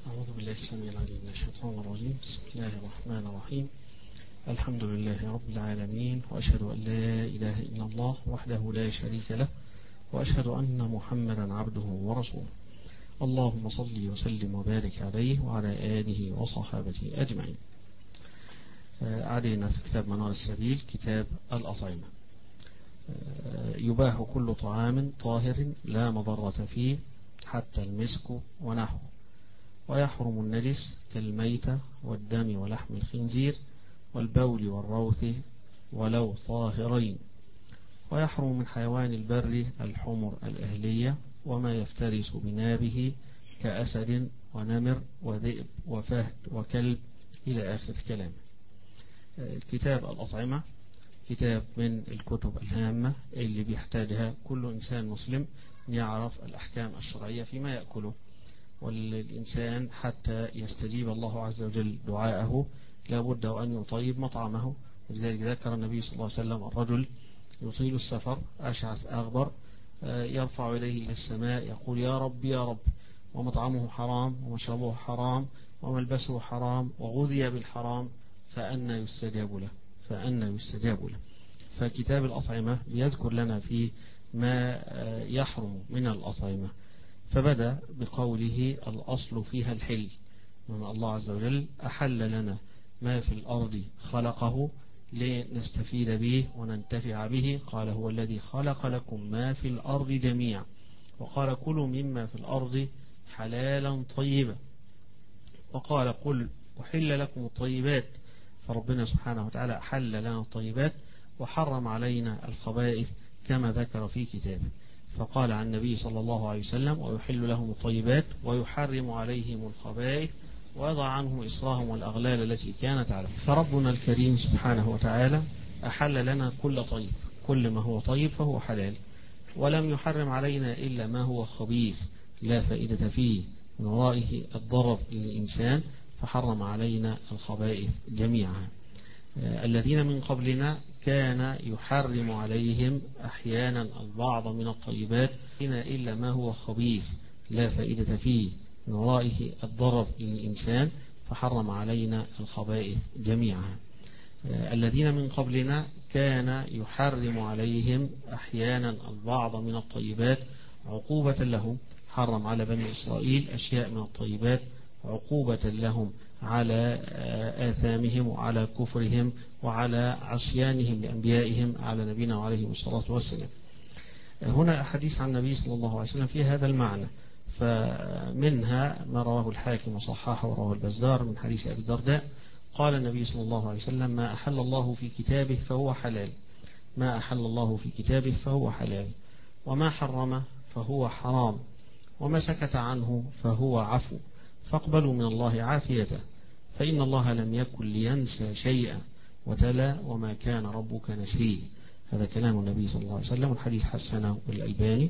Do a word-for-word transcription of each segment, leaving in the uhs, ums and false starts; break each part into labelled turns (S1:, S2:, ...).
S1: أعوذ بالله السميع العليم من الشيطان الرجيم. بسم الله الرحمن الرحيم. الحمد لله رب العالمين، وأشهد أن لا إله إلا الله وحده لا شريك له، وأشهد أن محمدا عبده ورسوله. اللهم صل وسلم وبارك عليه وعلى آله وصحابته أجمعين. علينا في كتاب منار السبيل كتاب الأطعمة. يباح كل طعام طاهر لا مضرة فيه حتى المسك ونحوه، ويحرم النجس كالميتة والدم ولحم الخنزير والبول والروث ولو طاهرين. ويحرم من حيوان البر الحمر الأهلية وما يفترس بنابه كأسد ونمر وذئب وفهد وكلب إلى آخر كلامه. كتاب الأطعمة كتاب من الكتب الهامة اللي بيحتاجها كل إنسان مسلم يعرف الأحكام الشرعية فيما يأكله. والإنسان حتى يستجيب الله عز وجل دعاءه لابد أن يطيب مطعمه. ولذلك ذكر النبي صلى الله عليه وسلم الرجل يطيل السفر أشعث أغبر يرفع يديه إلى السماء يقول يا رب يا رب، ومطعمه حرام ومشربه حرام وملبسه حرام وغذي بالحرام، فأنى يستجاب له فأنى يستجاب له. فكتاب الأطعمة يذكر لنا فيه ما يحرم من الأطعمة، فبدأ بقوله الأصل فيها الحل، من الله عز وجل أحل لنا ما في الأرض خلقه لنستفيد به وننتفع به. قال هو الذي خلق لكم ما في الأرض جميعا، وقال كلوا مما في الأرض حلالا طيبا، وقال قل أحل لكم الطيبات. فربنا سبحانه وتعالى أحل لنا الطيبات وحرم علينا الخبائث كما ذكر في كتابه. فقال عن النبي صلى الله عليه وسلم ويحل لهم الطيبات ويحرم عليهم الخبائث ويضع عنهم إصرهم والأغلال التي كانت عليهم. فربنا الكريم سبحانه وتعالى أحل لنا كل طيب، كل ما هو طيب فهو حلال، ولم يحرم علينا إلا ما هو خبيث لا فائدة فيه من ورائه الضرر للإنسان، فحرم علينا الخبائث جميعها. الذين من قبلنا كان يحرم عليهم أحيانا البعض من الطيبات إلا ما هو خبيث لا فائدة فيه من ورائه الضرر للإنسان، فحرم علينا الخبائث جميعها. الذين من قبلنا كان يحرم عليهم أحيانا البعض من الطيبات عقوبة لهم، حرم على بني إسرائيل أشياء من الطيبات عقوبة لهم على آثامهم وعلى كفرهم وعلى عصيانهم لأنبيائهم على نبينا وعليه الصلاة والسلام. هنا أحاديث عن النبي صلى الله عليه وسلم في هذا المعنى، فمنها ما رواه الحاكم وصححه ورواه البزار من حديث أبي الدرداء قال النبي صلى الله عليه وسلم ما أحل الله في كتابه فهو حلال ما أحل الله في كتابه فهو حلال وما حرم فهو حرام وما سكت عنه فهو عفو، فاقبلوا من الله عافيته فإن الله لم يكن لينسى شيئا، وتلا وما كان ربك نسيا. هذا كلام النبي صلى الله عليه وسلم، والحديث حسنه الألباني.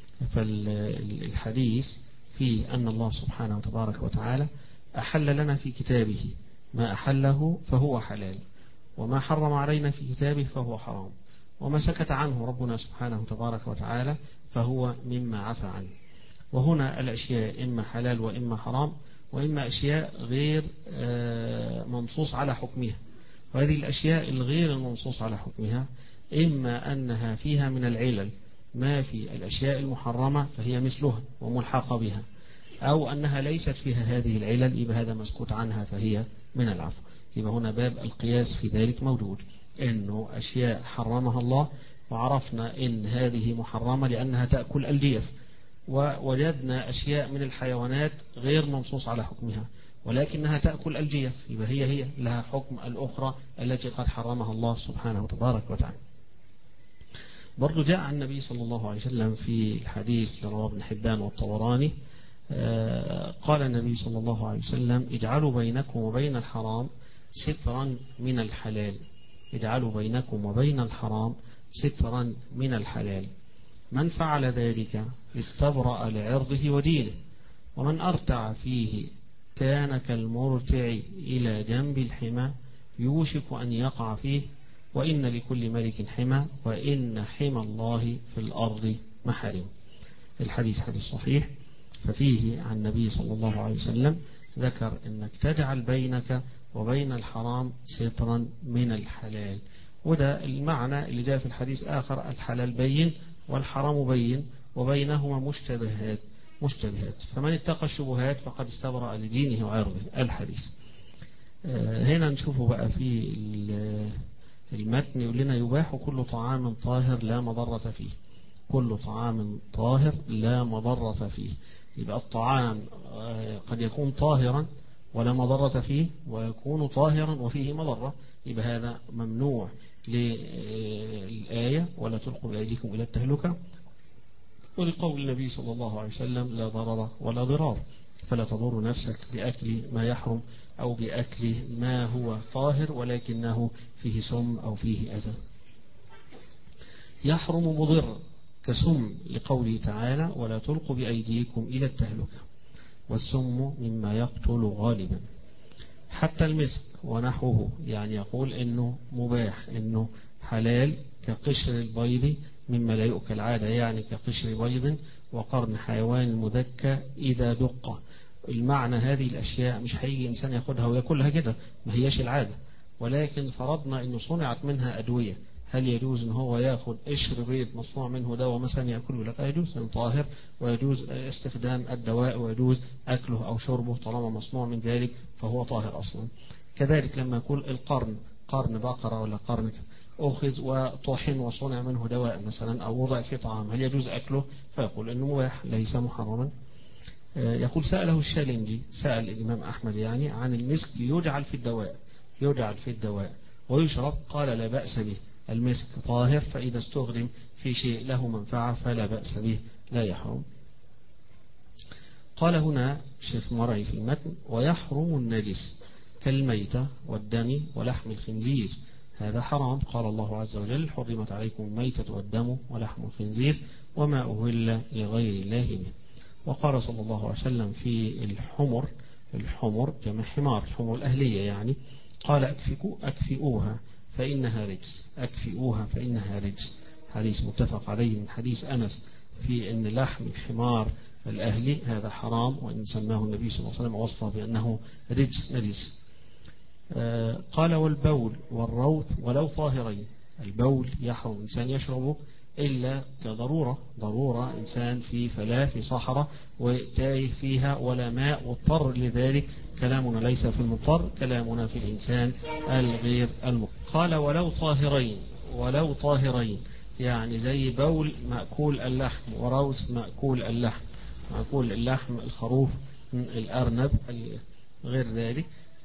S1: فالحديث فيه أن الله سبحانه وتبارك وتعالى أحل لنا في كتابه ما أحله فهو حلال، وما حرم علينا في كتابه فهو حرام، وما سكت عنه ربنا سبحانه وتبارك وتعالى فهو مما عفى عنه. وهنا الأشياء إما حلال وإما حرام، وإما أشياء غير منصوص على حكمها. وهذه الأشياء الغير المنصوص على حكمها إما أنها فيها من العلل ما في الأشياء المحرمة فهي مثلها وملحقة بها، أو أنها ليست فيها هذه العلل يبقى هذا مسكوت عنها فهي من العفو. يبقى هنا باب القياس في ذلك موجود، إنه أشياء حرمها الله وعرفنا إن هذه محرمة لأنها تأكل الجيف، ووجدنا أشياء من الحيوانات غير منصوص على حكمها ولكنها تأكل الجيف، يبقى هي هي لها حكم الأخرى التي قد حرمها الله سبحانه وتبارك وتعالى. برضو جاء عن النبي صلى الله عليه وسلم في الحديث رواه ابن حبان والطبراني قال النبي صلى الله عليه وسلم اجعلوا بينكم وبين الحرام سترا من الحلال اجعلوا بينكم وبين الحرام سترا من الحلال من فعل ذلك استبرأ لعرضه ودينه، ومن أرتع فيه كان كالمرتع إلى جنب الحمى يوشك أن يقع فيه، وإن لكل ملك حمى وإن حمى الله في الأرض محارم. الحديث حديث صحيح، ففيه عن النبي صلى الله عليه وسلم ذكر أنك تجعل بينك وبين الحرام سترا من الحلال، وده المعنى اللي جاء في الحديث آخر: الحلال بين والحرام بين وبينهما مشتبهات مشتبهات فمن اتقى الشبهات فقد استبرأ لدينه وعرضه. الحديث هنا نشوفه بقى في المتن يقول لنا: يباح كل طعام طاهر لا مضرة فيه. كل طعام طاهر لا مضرة فيه. يبقى الطعام قد يكون طاهرا ولا مضرة فيه، ويكون طاهرا وفيه مضرة، يبقى هذا ممنوع للآية: ولا تلقوا بأيديكم إلى التهلكة، ولقول النبي صلى الله عليه وسلم: لا ضرر ولا ضرار. فلا تضر نفسك بأكل ما يحرم أو بأكل ما هو طاهر ولكنه فيه سم أو فيه أذى. يحرم مضر كسم لقوله تعالى: ولا تلقوا بأيديكم إلى التهلكة، والسم مما يقتل غالبا. حتى المسك ونحوه، يعني يقول إنه مباح، إنه حلال كقشر البيض مما لا يؤكل عادة، يعني كقشر بيض وقرن حيوان مذكى إذا دق. المعنى هذه الأشياء مش هيجي إنسان ياخدها ويأكلها كده، ما هياش العادة، ولكن فرضنا إنه صنعت منها أدوية، هل يجوز إن هو ياخد قشر بيض مصنوع منه دواء مثلا يأكله؟ لا يجوز، لأنه طاهر، ويجوز استخدام الدواء ويجوز أكله أو شربه طالما مصنوع من ذلك فهو طاهر أصلا. كذلك لما يقول القرن، قرن بقرة ولا قرن أخذ وطحن وصنع منه دواء مثلا أو وضع في طعام، هل يجوز أكله؟ فيقول إنه مباح ليس محرما. يقول: سأله الشالنجي، سأل الإمام أحمد يعني عن المسك يجعل في الدواء يجعل في الدواء ويشرب، قال: لا بأس به، المسك طاهر، فإذا استخدم في شيء له منفعة فلا بأس به، لا يحرم. قال هنا شيخ مرعي في المتن: ويحرم النجس كالميتة والدم ولحم الخنزير، هذا حرام. قال الله عز وجل: حرمت عليكم الميتة والدم ولحم الخنزير وما أهل لغير الله به. وقال صلى الله عليه وسلم في الحمر، الحمر جمع حمار، الحمر الأهلية يعني، قال: أكفئوا أكفئوها فإنها رجس، أكفئوها فإنها رجس. حديث متفق عليه من حديث أنس في أن لحم الحمار الأهلي هذا حرام، وإن سماه النبي صلى الله عليه وسلم ووصفه بأنه رجس نجس. آه قال: والبول والروث ولو طاهرين. البول يحرم إنسان يشربه إلا كضرورة، ضرورة إنسان في فلاة في صحراء وتايه فيها ولا ماء واضطر لذلك، كلامنا ليس في المضطر، كلامنا في الإنسان الغير المضطر. قال: ولو طاهرين، ولو طاهرين يعني زي بول مأكول اللحم وروث مأكول اللحم، مأكول اللحم الخروف الأرنب غير ذلك.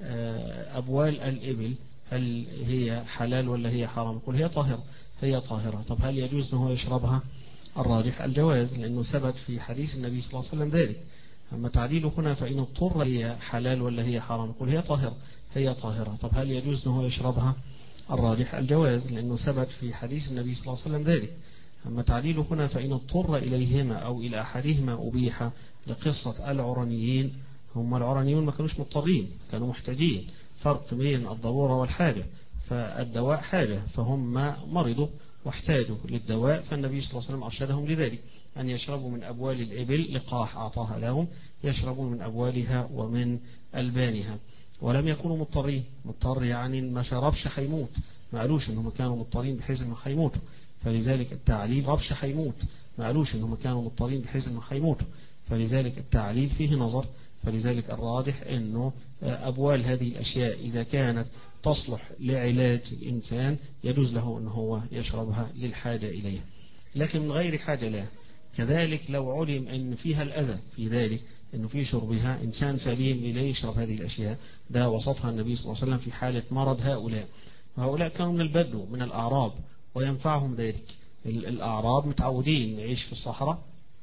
S1: أبوال الإبل هل هي حلال ولا هي حرام؟ يقول: هي طاهرة، هي طاهرة. طب هل يجوز أنه يشربها؟ الراجح الجواز، لأنه ثبت في حديث النبي صلى الله عليه وسلم ذلك. أما تعديله هنا فإن اضطر، هي حلال ولا هي حرام؟ يقول: هي طاهرة، هي طاهرة. طب هل يجوز أنه يشربها؟ الراجح الجواز، لأنه ثبت في حديث النبي صلى الله عليه وسلم ذلك. أما تعديله هنا فإن اضطر إليهما أو إلى أحدهما أبيح، لقصة العرنيين. هم العرنيون ما كانوش مضطرين، كانوا محتاجين، فرق بين الضرورة والحاجة. فالدواء حاجة، فهم مرضوا واحتاجوا للدواء، فالنبي صلى الله عليه وسلم أرشدهم لذلك، أن يشربوا من أبوال الإبل، لقاح أعطاها لهم، يشربون من أبوالها ومن ألبانها، ولم يكونوا مضطرين. مضطر يعني ما شربش حيموت، ما قالوش أنهم كانوا مضطرين بحيث أنه حيموتوا، فلذلك التعليل ربش حيموت، ما قالوش أنهم كانوا مضطرين بحيث أنه حيموتوا، فلذلك التعليل فيه نظر. فلذلك الراجح أنه أبوال هذه الأشياء إذا كانت تصلح لعلاج الإنسان يجوز له أنه هو يشربها للحاجة إليها، لكن من غير حاجة لا. كذلك لو علم أن فيها الأذى في ذلك، أنه في شربها إنسان سليم إليه يشرب هذه الأشياء، ده وصفها النبي صلى الله عليه وسلم في حالة مرض هؤلاء. وهؤلاء كانوا من البدو من الأعراب وينفعهم ذلك. الأعراب متعودين يعيش في الصحراء،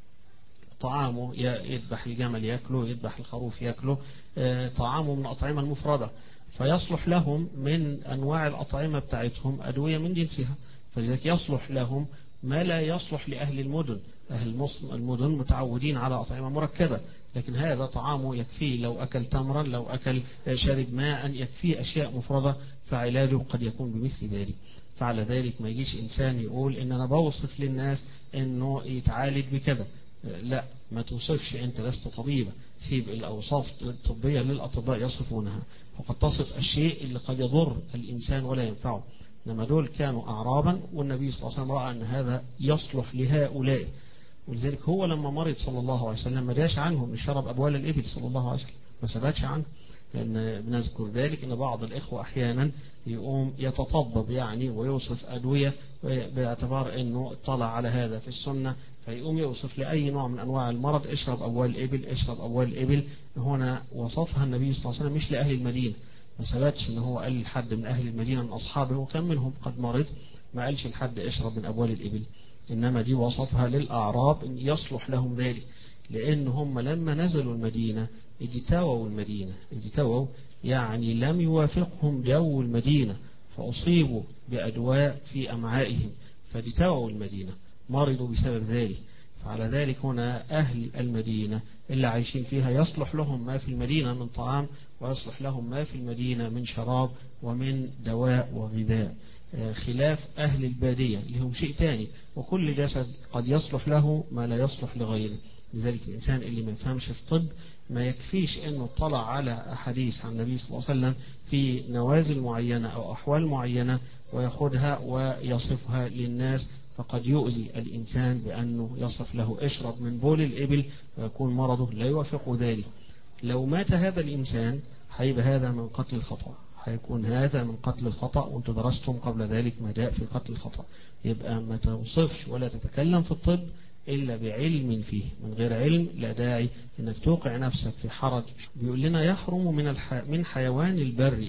S1: طعامه يذبح الجمل يأكله، يذبح الخروف يأكله، طعامه من الأطعمة المفردة، فيصلح لهم من أنواع الأطعمة بتاعتهم أدوية من جنسها، فلذلك يصلح لهم ما لا يصلح لأهل المدن. أهل المدن متعودين على أطعمة مركبة، لكن هذا طعامه يكفيه، لو أكل تمرا، لو أكل شرب ماء، يكفيه أشياء مفردة، فعلاجه قد يكون بمثل ذلك. فعلى ذلك ما يجيش إنسان يقول إن أنا بوصف للناس إنه يتعالج بكذا، لا، ما توصفش، أنت لست طبيبا، سيب الأوصاف الطبية للأطباء يصفونها، وقد تصف الشيء اللي قد يضر الإنسان ولا ينفعه. إنما دول كانوا أعرابا، والنبي صلى الله عليه وسلم رأى أن هذا يصلح لهؤلاء، ولذلك هو لما مرض صلى الله عليه وسلم ما داش عنه من شرب أبوال الإبل صلى الله عليه وسلم، ما سبتش عنه. لأن بنذكر ذلك أن بعض الإخوة أحيانا يقوم يتطبب يعني ويوصف أدوية باعتبار أنه اطلع على هذا في السنة، فيقوم يوصف لأي نوع من أنواع المرض اشرب أبوال الإبل، اشرب أبوال الإبل. هنا وصفها النبي صلى الله عليه وسلم مش لأهل المدينة، ما ثبتش أنه هو قال لحد من أهل المدينة من أصحابه وكان منهم قد مرض، ما قالش لحد اشرب من أبوال الإبل، إنما دي وصفها للأعراب إن يصلح لهم ذلك، لأن هم لما نزلوا المدينة اجتووا المدينة، اجتووا يعني لم يوافقهم جو المدينة، فأصيبوا بأدواء في أمعائهم فاجتووا المدينة، مرضوا بسبب ذلك. فعلى ذلك هنا أهل المدينة اللي عايشين فيها يصلح لهم ما في المدينة من طعام، ويصلح لهم ما في المدينة من شراب ومن دواء وغذاء، خلاف أهل البادية لهم شيء تاني، وكل جسد قد يصلح له ما لا يصلح لغيره. لذلك الإنسان اللي ما يفهمش في الطب ما يكفيش أنه اطلع على أحاديث عن النبي صلى الله عليه وسلم في نوازل معينة أو أحوال معينة ويأخذها ويصفها للناس، فقد يؤذي الإنسان بأنه يصف له اشرب من بول الإبل ويكون مرضه لا يوافق ذلك. لو مات هذا الإنسان هيبقى هذا من قتل الخطأ، هيكون هذا من قتل الخطأ، وانتم درستم قبل ذلك ما جاء في قتل الخطأ. يبقى ما توصفش ولا تتكلم في الطب إلا بعلم فيه، من غير علم لا داعي أنك توقع نفسك في حرج. بيقول لنا يحرم من الح... من حيوان البر،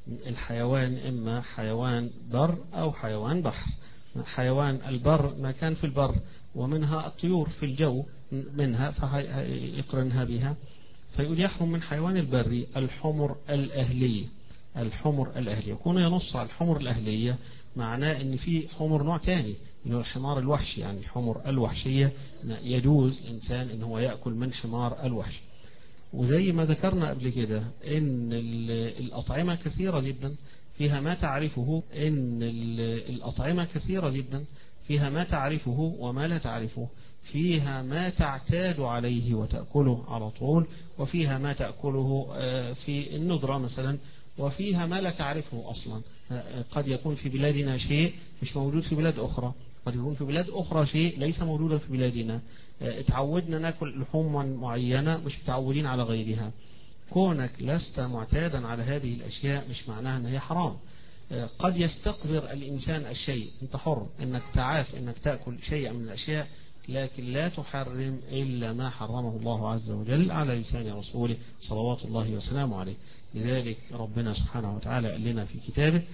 S1: الحيوان إما حيوان بر أو حيوان بحر. حيوان البر ما كان في البر، ومنها الطيور في الجو منها فيقرنها بها، فيقول يحرم من حيوان البر الحمر الأهلية. الحمر الأهلية يكون ينص على الحمر الأهلية معناه ان في حمر نوع تاني اللي هو الحمار الوحشي، يعني الحمر الوحشية يجوز إنسان ان هو يأكل من حمار الوحش. وزي ما ذكرنا قبل كده ان الأطعمة كثيرة جدا فيها ما تعرفه، ان الأطعمة كثيرة جدا فيها ما تعرفه وما لا تعرفه، فيها ما تعتاد عليه وتأكله على طول، وفيها ما تأكله في الندرة مثلا، وفيها ما لا تعرفه أصلا. قد يكون في بلادنا شيء مش موجود في بلاد أخرى، قد يكون في بلاد أخرى شيء ليس موجودا في بلادنا. اتعودنا ناكل لحوم معينة مش متعودين على غيرها. كونك لست معتادا على هذه الأشياء مش معناها أنها حرام. قد يستقذر الإنسان الشيء، أنت حر أنك تعاف أنك تأكل شيئا من الأشياء، لكن لا تحرم إلا ما حرمه الله عز وجل على لسان رسوله صلوات الله وسلامه عليه. لذلك ربنا سبحانه وتعالى قال لنا في كتابه: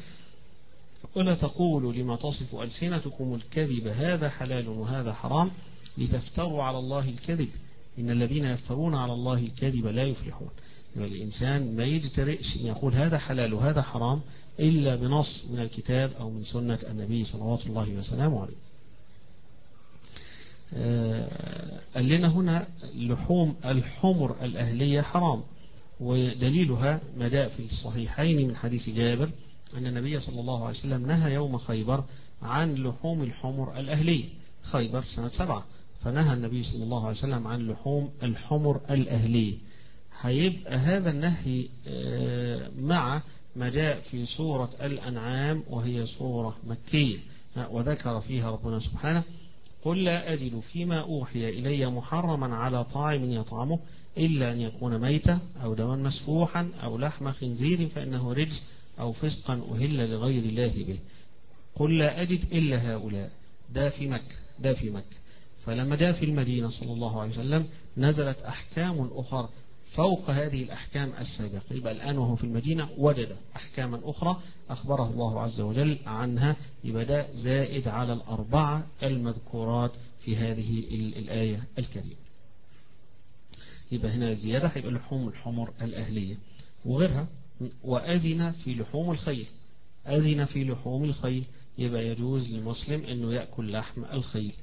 S1: ولا تقولوا لما تصف ألسنتكم الكذب هذا حلال وهذا حرام لتفتروا على الله الكذب إن الذين يفترون على الله الكذب لا يفلحون. يعني الإنسان ما يجترئش أن يقول هذا حلال وهذا حرام إلا بنص من الكتاب أو من سنة النبي صلوات الله وسلامه عليه. قال لنا هنا لحوم الحمر الأهلية حرام، ودليلها ما جاء في الصحيحين من حديث جابر أن النبي صلى الله عليه وسلم نهى يوم خيبر عن لحوم الحمر الأهلية. خيبر سنة سبعة، فنهى النبي صلى الله عليه وسلم عن لحوم الحمر الأهلية. هيبقى هذا النهي مع ما جاء في سورة الأنعام وهي سورة مكية، وذكر فيها ربنا سبحانه: قل لا أجد فيما أوحي إلي محرما على طاعم يطعمه إلا أن يكون ميتا أو دما مسفوحا أو لحم خنزير فإنه رجس أو فسقا أهل لغير الله به. قل لا أجد إلا هؤلاء. ده في مكة، ده في مكة. فلما جاء في المدينة صلى الله عليه وسلم نزلت أحكام أخرى فوق هذه الأحكام السابقة. يبقى الآن وهو في المدينة وجد أحكاما أخرى أخبره الله عز وجل عنها، يبقى ده زائد على الأربعة المذكورات في هذه الآية الكريمة. يبقى هنا الزيادة هيبقى لحوم الحمر الأهلية وغيرها. وأذن في لحوم الخيل، أذن في لحوم الخيل، يبقى يجوز للمسلم أنه يأكل لحم الخيل.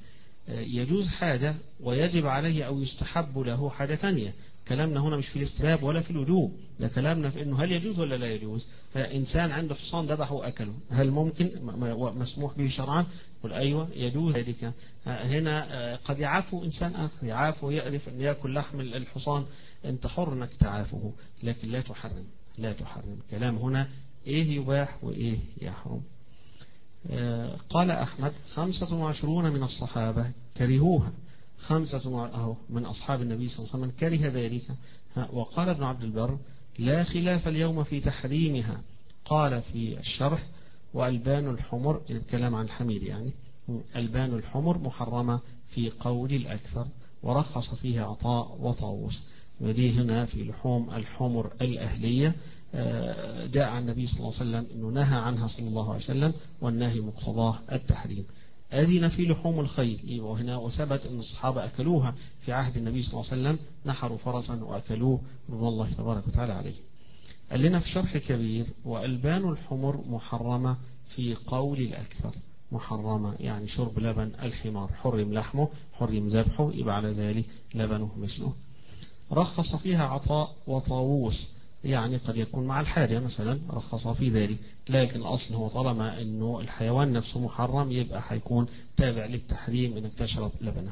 S1: يجوز حاجة ويجب عليه أو يستحب له حاجة تانية. كلامنا هنا مش في الاستباب ولا في الوجوب، ده كلامنا في انه هل يجوز ولا لا يجوز. فإنسان عنده حصان ذبحه وأكله، هل ممكن مسموح به شرعا؟ قل أيوة يجوز ذلك. هنا قد يعافه إنسان آخر، يعافه يعرف أن يأكل لحم الحصان، أنت حر أنك تعافه، لكن لا تحرم، لا تحرم. كلام هنا إيه يباح وإيه يحرم. قال أحمد خمسة وعشرون من الصحابة كرهوها، خمسة أهو من أصحاب النبي صلى الله عليه وسلم كره ذلك. وقال ابن عبد البر لا خلاف اليوم في تحريمها. قال في الشرح وألبان الحمر، الكلام عن الحمير يعني، ألبان الحمر محرمة في قول الأكثر، ورخص فيها عطاء وطاووس. ودي هنا في لحوم الحمر الأهلية جاء عن النبي صلى الله عليه وسلم أنه نهى عنها صلى الله عليه وسلم، والنهي مقتضاه التحريم. أذن في لحوم الخيل، وهنا وثبت أن الصحابة أكلوها في عهد النبي صلى الله عليه وسلم، نحروا فرسا وأكلوه رضي الله تبارك وتعالى عليه. قال لنا في شرح كبير وألبان الحمر محرمة في قول الأكثر، محرمة يعني شرب لبن الحمار، حرم لحمه حرم ذبحه، يبقى على ذلك لبنه مثله. رخص فيها عطاء وطاووس، يعني قد يكون مع الحاجة مثلا رخص في ذلك، لكن الأصل هو طالما أنه الحيوان نفسه محرم يبقى حيكون تابع للتحريم أنك تشرب لبنه.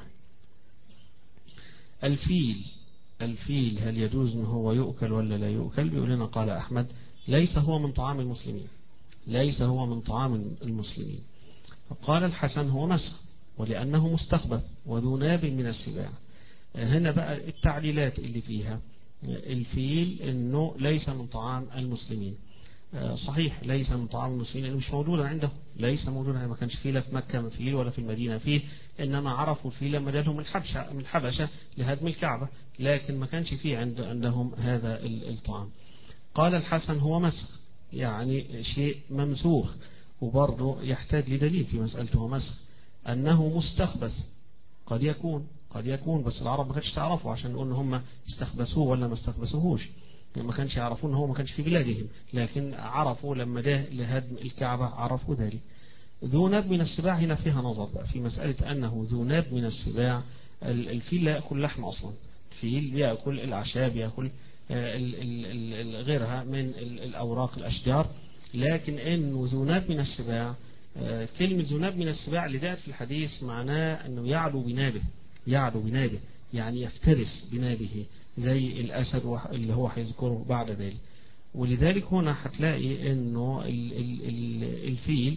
S1: الفيل، الفيل هل يجوز أنه هو يؤكل ولا لا يؤكل؟ بيقول لنا قال أحمد ليس هو من طعام المسلمين، ليس هو من طعام المسلمين. فقال الحسن هو مسخ ولأنه مستخبث وذو ناب من السباع. هنا بقى التعليلات اللي فيها. الفيل انه ليس من طعام المسلمين، صحيح ليس من طعام المسلمين لانه مش موجودا عنده، ليس موجودا، ما كانش فيل في مكة من فيل ولا في المدينة فيل، انما عرفوا الفيل لما جالهم الحبشة من الحبشة لهدم الكعبة، لكن ما كانش فيه عند عندهم هذا الطعام. قال الحسن هو مسخ، يعني شيء ممسوخ، وبرضه يحتاج لدليل في مسألته هو مسخ. انه مستخبث قد يكون، قد يكون بس العرب ما كانش تعرفوا عشان نقول ان هم استخبثوه ولا ما استخبثوهوش، ما كانش يعرفون ان هو ما كانش في بلادهم، لكن عرفوا لما جاء لهدم الكعبة عرفوا ذلك. ذو ناب من السباع هنا فيها نظر بقى في مسألة أنه ذو ناب من السباع. الفيل لا يأكل لحم أصلا، الفيل يأكل الأعشاب، يأكل غيرها من الأوراق الأشجار، لكن أنه ذو ناب من السباع، كلمة ذو ناب من السباع اللي جاءت في الحديث معناه أنه يعلو بنابه، يعلو بنابه يعني يفترس بنابه زي الأسد اللي هو هيذكره بعد ذلك. ولذلك هنا هتلاقي أنه الفيل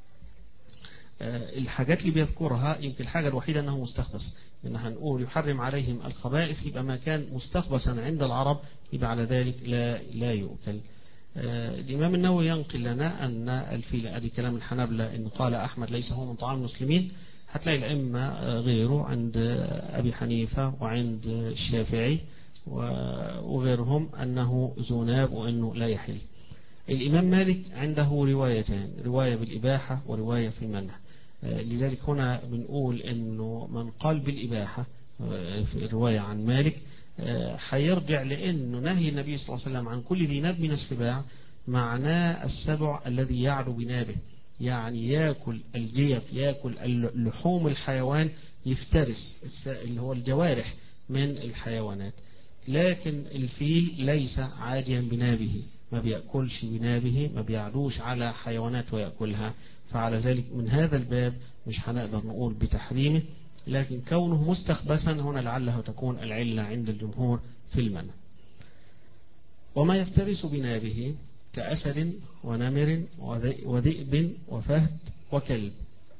S1: الحاجات اللي بيذكرها يمكن الحاجة الوحيدة أنه مستخبث، لأن هنقول يحرم عليهم الخبائث، يبقى ما كان مستخبثا عند العرب يبقى على ذلك لا لا يؤكل. الإمام النووي ينقل لنا أن الفيل، أدي كلام الحنابلة إن قال أحمد ليس هو من طعام المسلمين، هتلاقي الأئمة غيره عند أبي حنيفة وعند الشافعي وغيرهم أنه ذو ناب وأنه لا يحل. الإمام مالك عنده روايتان، رواية بالإباحة ورواية في المنع، لذلك هنا بنقول أنه من قال بالإباحة في الرواية عن مالك حيرجع لأنه نهي النبي صلى الله عليه وسلم عن كل ذي ناب من السباع معناه السبع الذي يعلو بنابه، يعني يأكل الجيف، يأكل لحوم الحيوان، يفترس اللي هو الجوارح من الحيوانات. لكن الفيل ليس عاديا بنابه، ما بيأكلش بنابه، ما بيعلوش على حيوانات ويأكلها، فعلى ذلك من هذا الباب مش هنقدر نقول بتحريمه، لكن كونه مستخبثا هنا لعله تكون العلة عند الجمهور في المنع. وما يفترس بنابه كأسد ونمر وذئب وفهد وكلب،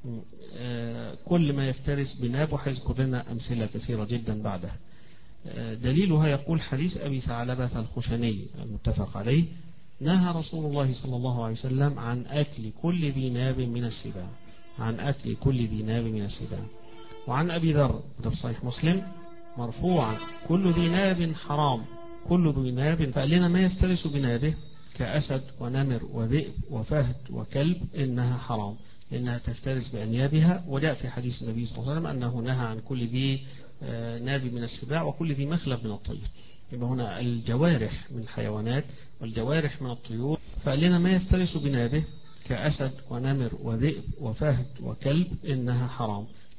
S1: كل ما يفترس بنابه هيذكر لنا أمثلة كثيرة جدا بعدها. دليلها يقول حديث أبي ثعلبة الخشني المتفق عليه نهى رسول الله صلى الله عليه وسلم عن أكل كل ذي ناب من السباع، عن أكل كل ذي ناب من السباع. وعن أبي ذر في صحيح مسلم مرفوعا كل ذي ناب حرام، كل ذي ناب، فقال لنا ما يفترس بنابه كأسد ونمر وذئب وفهد وكلب إنها حرام لأنها تفترس بأنيابها. وجاء في حديث النبي صلى الله عليه وسلم أنه نهى عن كل ذي ناب من السباع وكل ذي مخلب من الطير. يبقى هنا الجوارح من الحيوانات والجوارح من الطيور، فقال لنا ما يفترس بنابه كأسد ونمر وذئب وفهد وكلب إنها حرام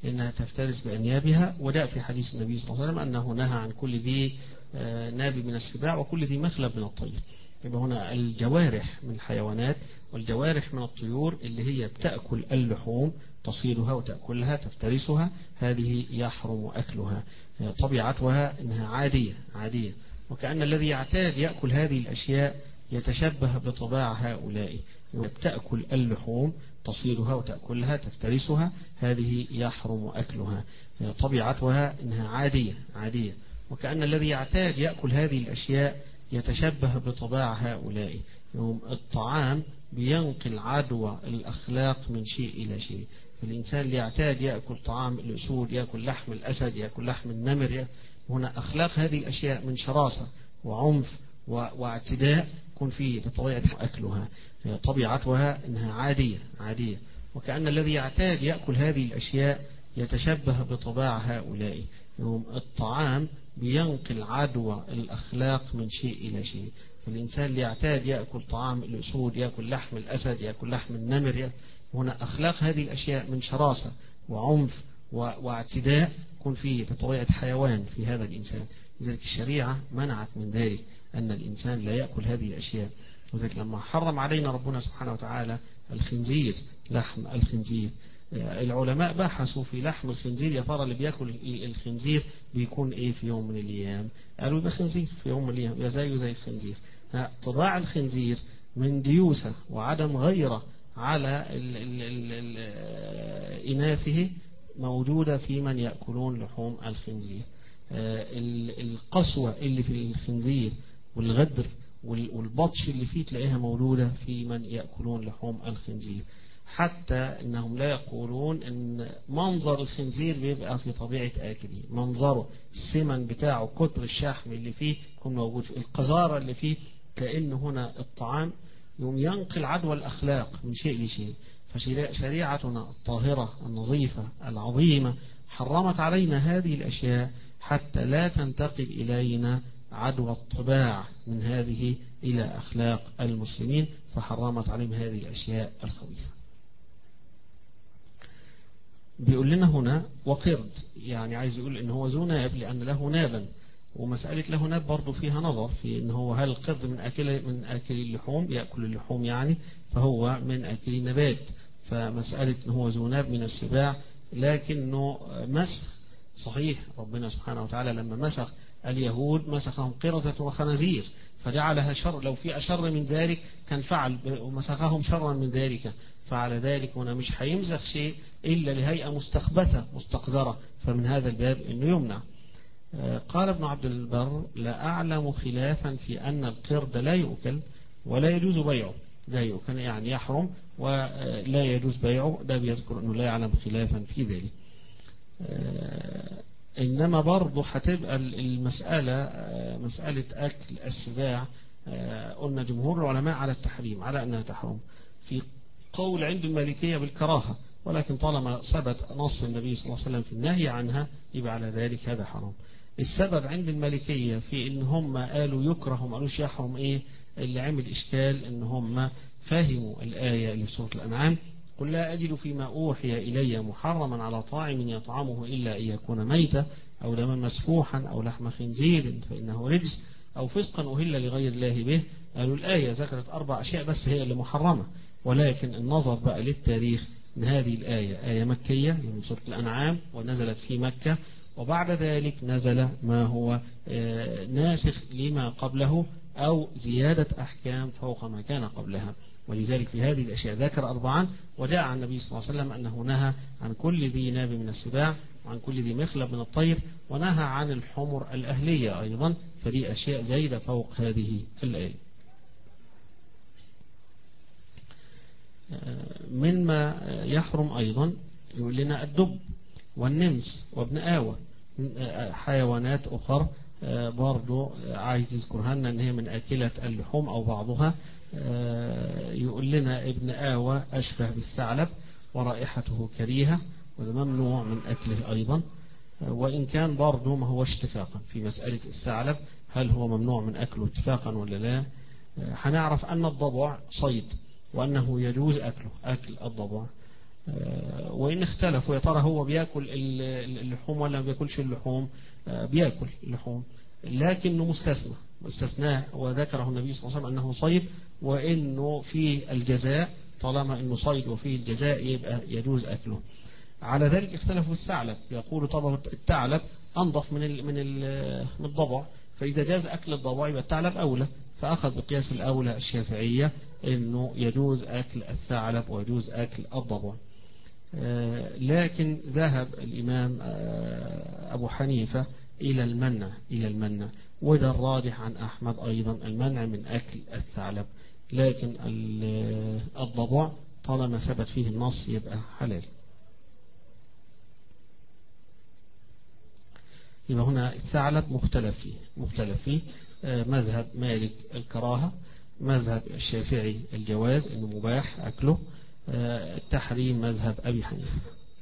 S1: إنها تفترس بأنيابها، وجاء في حديث النبي صلى الله عليه وسلم أنه نهى عن كل ذي ناب من السباع وكل ذي مخلب من الطير. يبقى هنا الجوارح من الحيوانات والجوارح من الطيور اللي هي بتأكل اللحوم تصيدها وتأكلها تفترسها، هذه يحرم أكلها. طبيعتها إنها عادية عادية، وكأن الذي يعتاد يأكل هذه الأشياء يتشبه بطباع هؤلاء، تأكل اللحوم تصيدها وتأكلها تفترسها، هذه يحرم أكلها. طبيعتها إنها عادية عادية، وكأن الذي يعتاد يأكل هذه الأشياء يتشبه بطباع هؤلاء. الطعام بينقل عدوى الأخلاق من شيء إلى شيء، فالإنسان اللي يعتاد يأكل طعام الأسود، يأكل لحم الأسد، يأكل لحم النمر، هنا أخلاق هذه الأشياء من شراسة وعنف واعتداء يكون فيه بطبيعة أكلها. طبيعتها إنها عادية عادية، وكأن الذي يعتاد يأكل هذه الأشياء يتشبه بطباع هؤلاء. الطعام بينقل عدوى الأخلاق من شيء إلى شيء، فالإنسان اللي يعتاد يأكل طعام الأسود، يأكل لحم الأسد، يأكل لحم النمر، هنا أخلاق هذه الأشياء من شراسة وعنف واعتداء يكون فيه بطبيعة حيوان في هذا الإنسان. لذلك الشريعة منعت من ذلك، أن الإنسان لا يأكل هذه الأشياء. وذلك لما حرم علينا ربنا سبحانه وتعالى الخنزير، لحم الخنزير، العلماء بحثوا في لحم الخنزير، يا ترى اللي بياكل الخنزير بيكون ايه في يوم من الايام؟ قالوا يبقى خنزير في يوم من الايام، يا زيه زي الخنزير. طباع الخنزير من ديوسة وعدم غيرة على ال ال ال ال إناثه موجودة في من يأكلون لحوم الخنزير. القسوة اللي في الخنزير والغدر والبطش اللي فيه تلاقيها موجودة في من يأكلون لحوم الخنزير، حتى انهم لا يقولون ان منظر الخنزير بيبقى في طبيعة آكله، منظره السمن بتاعه كتر الشحم اللي فيه يكون موجود، في القذارة اللي فيه، كأن هنا الطعام يوم ينقل عدوى الأخلاق من شيء لشيء. فشريعتنا الطاهرة النظيفة العظيمة حرمت علينا هذه الأشياء حتى لا تنتقل إلينا عدوى الطباع من هذه إلى أخلاق المسلمين، فحرمت عليهم هذه الأشياء الخبيثة. بيقول لنا هنا وقرد، يعني عايز يقول إن هو ذو ناب لأن له نابا، ومسألة له ناب برضو فيها نظر في إن هو هل القرد من أكل من أكل اللحوم، يأكل اللحوم يعني، فهو من أكل النبات، فمسألة إن هو ذو ناب من السباع، لكنه مسخ صحيح. ربنا سبحانه وتعالى لما مسخ اليهود مسخهم قردة وخنازير، فجعلها شر، لو في أشر من ذلك كان فعل، ومسخهم شرا من ذلك فعل ذلك. هنا مش هيمسخ شيء إلا لهيئة مستخبثة مستقذرة، فمن هذا الباب إنه يمنع. قال ابن عبد البر لا أعلم خلافا في أن القرد لا يؤكل ولا يجوز بيعه، لا يؤكل يعني يحرم ولا يجوز بيعه، ده بيذكر أنه لا يعلم خلافا في ذلك. إنما برضه هتبقى المسألة مسألة أكل السباع، قلنا جمهور العلماء على التحريم، على أنها تحرم، في قول عند المالكية بالكراهة، ولكن طالما ثبت نص النبي صلى الله عليه وسلم في النهي عنها يبقى على ذلك هذا حرام. السبب عند المالكية في إن هم قالوا يكره وما قالوش يحرم إيه؟ اللي عمل إشكال إن هم فهموا الآية اللي في سورة الأنعام، قل لا أجد فيما أوحي إلي محرما على طاعم يطعمه إلا أن يكون ميتا أو دما مسفوحا أو لحم خنزير فإنه رجس أو فسقا أهل لغير الله به. قالوا الآية ذكرت أربع أشياء بس هي اللي محرمة، ولكن النظر بقى للتاريخ من هذه الآية آية مكية من سورة الأنعام ونزلت في مكة، وبعد ذلك نزل ما هو ناسخ لما قبله أو زيادة أحكام فوق ما كان قبلها. ولذلك في هذه الأشياء ذكر أربعا، وجاء عن النبي صلى الله عليه وسلم أنه نهى عن كل ذي ناب من السباع وعن كل ذي مخلب من الطير، ونهى عن الحمر الأهلية أيضا، فدي أشياء زايدة فوق هذه الآية. مما يحرم أيضا يقول لنا الدب والنمس وابن آوى، حيوانات أخرى برضو عايز يذكرها لنا ان هي من أكلة اللحوم أو بعضها. يقول لنا ابن آوى أشبه بالثعلب ورائحته كريهة وده ممنوع من أكله أيضا، وإن كان برضو ما هو اتفاقا في مسألة الثعلب هل هو ممنوع من أكله اتفاقا ولا لا. هنعرف أن الضبع صيد وأنه يجوز أكله أكل الضبع. وإن اختلفوا يا ترى هو بيأكل اللحوم ولا ما بيأكلش اللحوم، بيأكل اللحوم لكنه مستثنى استثناء وذكره النبي صلى الله عليه وسلم أنه صيد، وإنه فيه الجزاء، طالما إنه صيد وفيه الجزاء يبقى يجوز أكله. على ذلك اختلفوا الثعلب، يقول طبعا الثعلب أنظف من ال من ال من الضبع، فإذا جاز أكل الضبع يبقى الثعلب أولى، فأخذ بقياس الأولى الشافعية إنه يجوز أكل الثعلب ويجوز أكل الضبع. لكن ذهب الإمام أبو حنيفة إلى المنع إلى المنع وده الراجح عن أحمد أيضا، المنع من أكل الثعلب، لكن الضبع طالما ثبت فيه النص يبقى حلال. يبقى هنا الثعلب مختلف فيه مختلف فيه مذهب مالك الكراهة، مذهب الشافعي الجواز إنه مباح أكله، التحريم مذهب أبي حنيفة.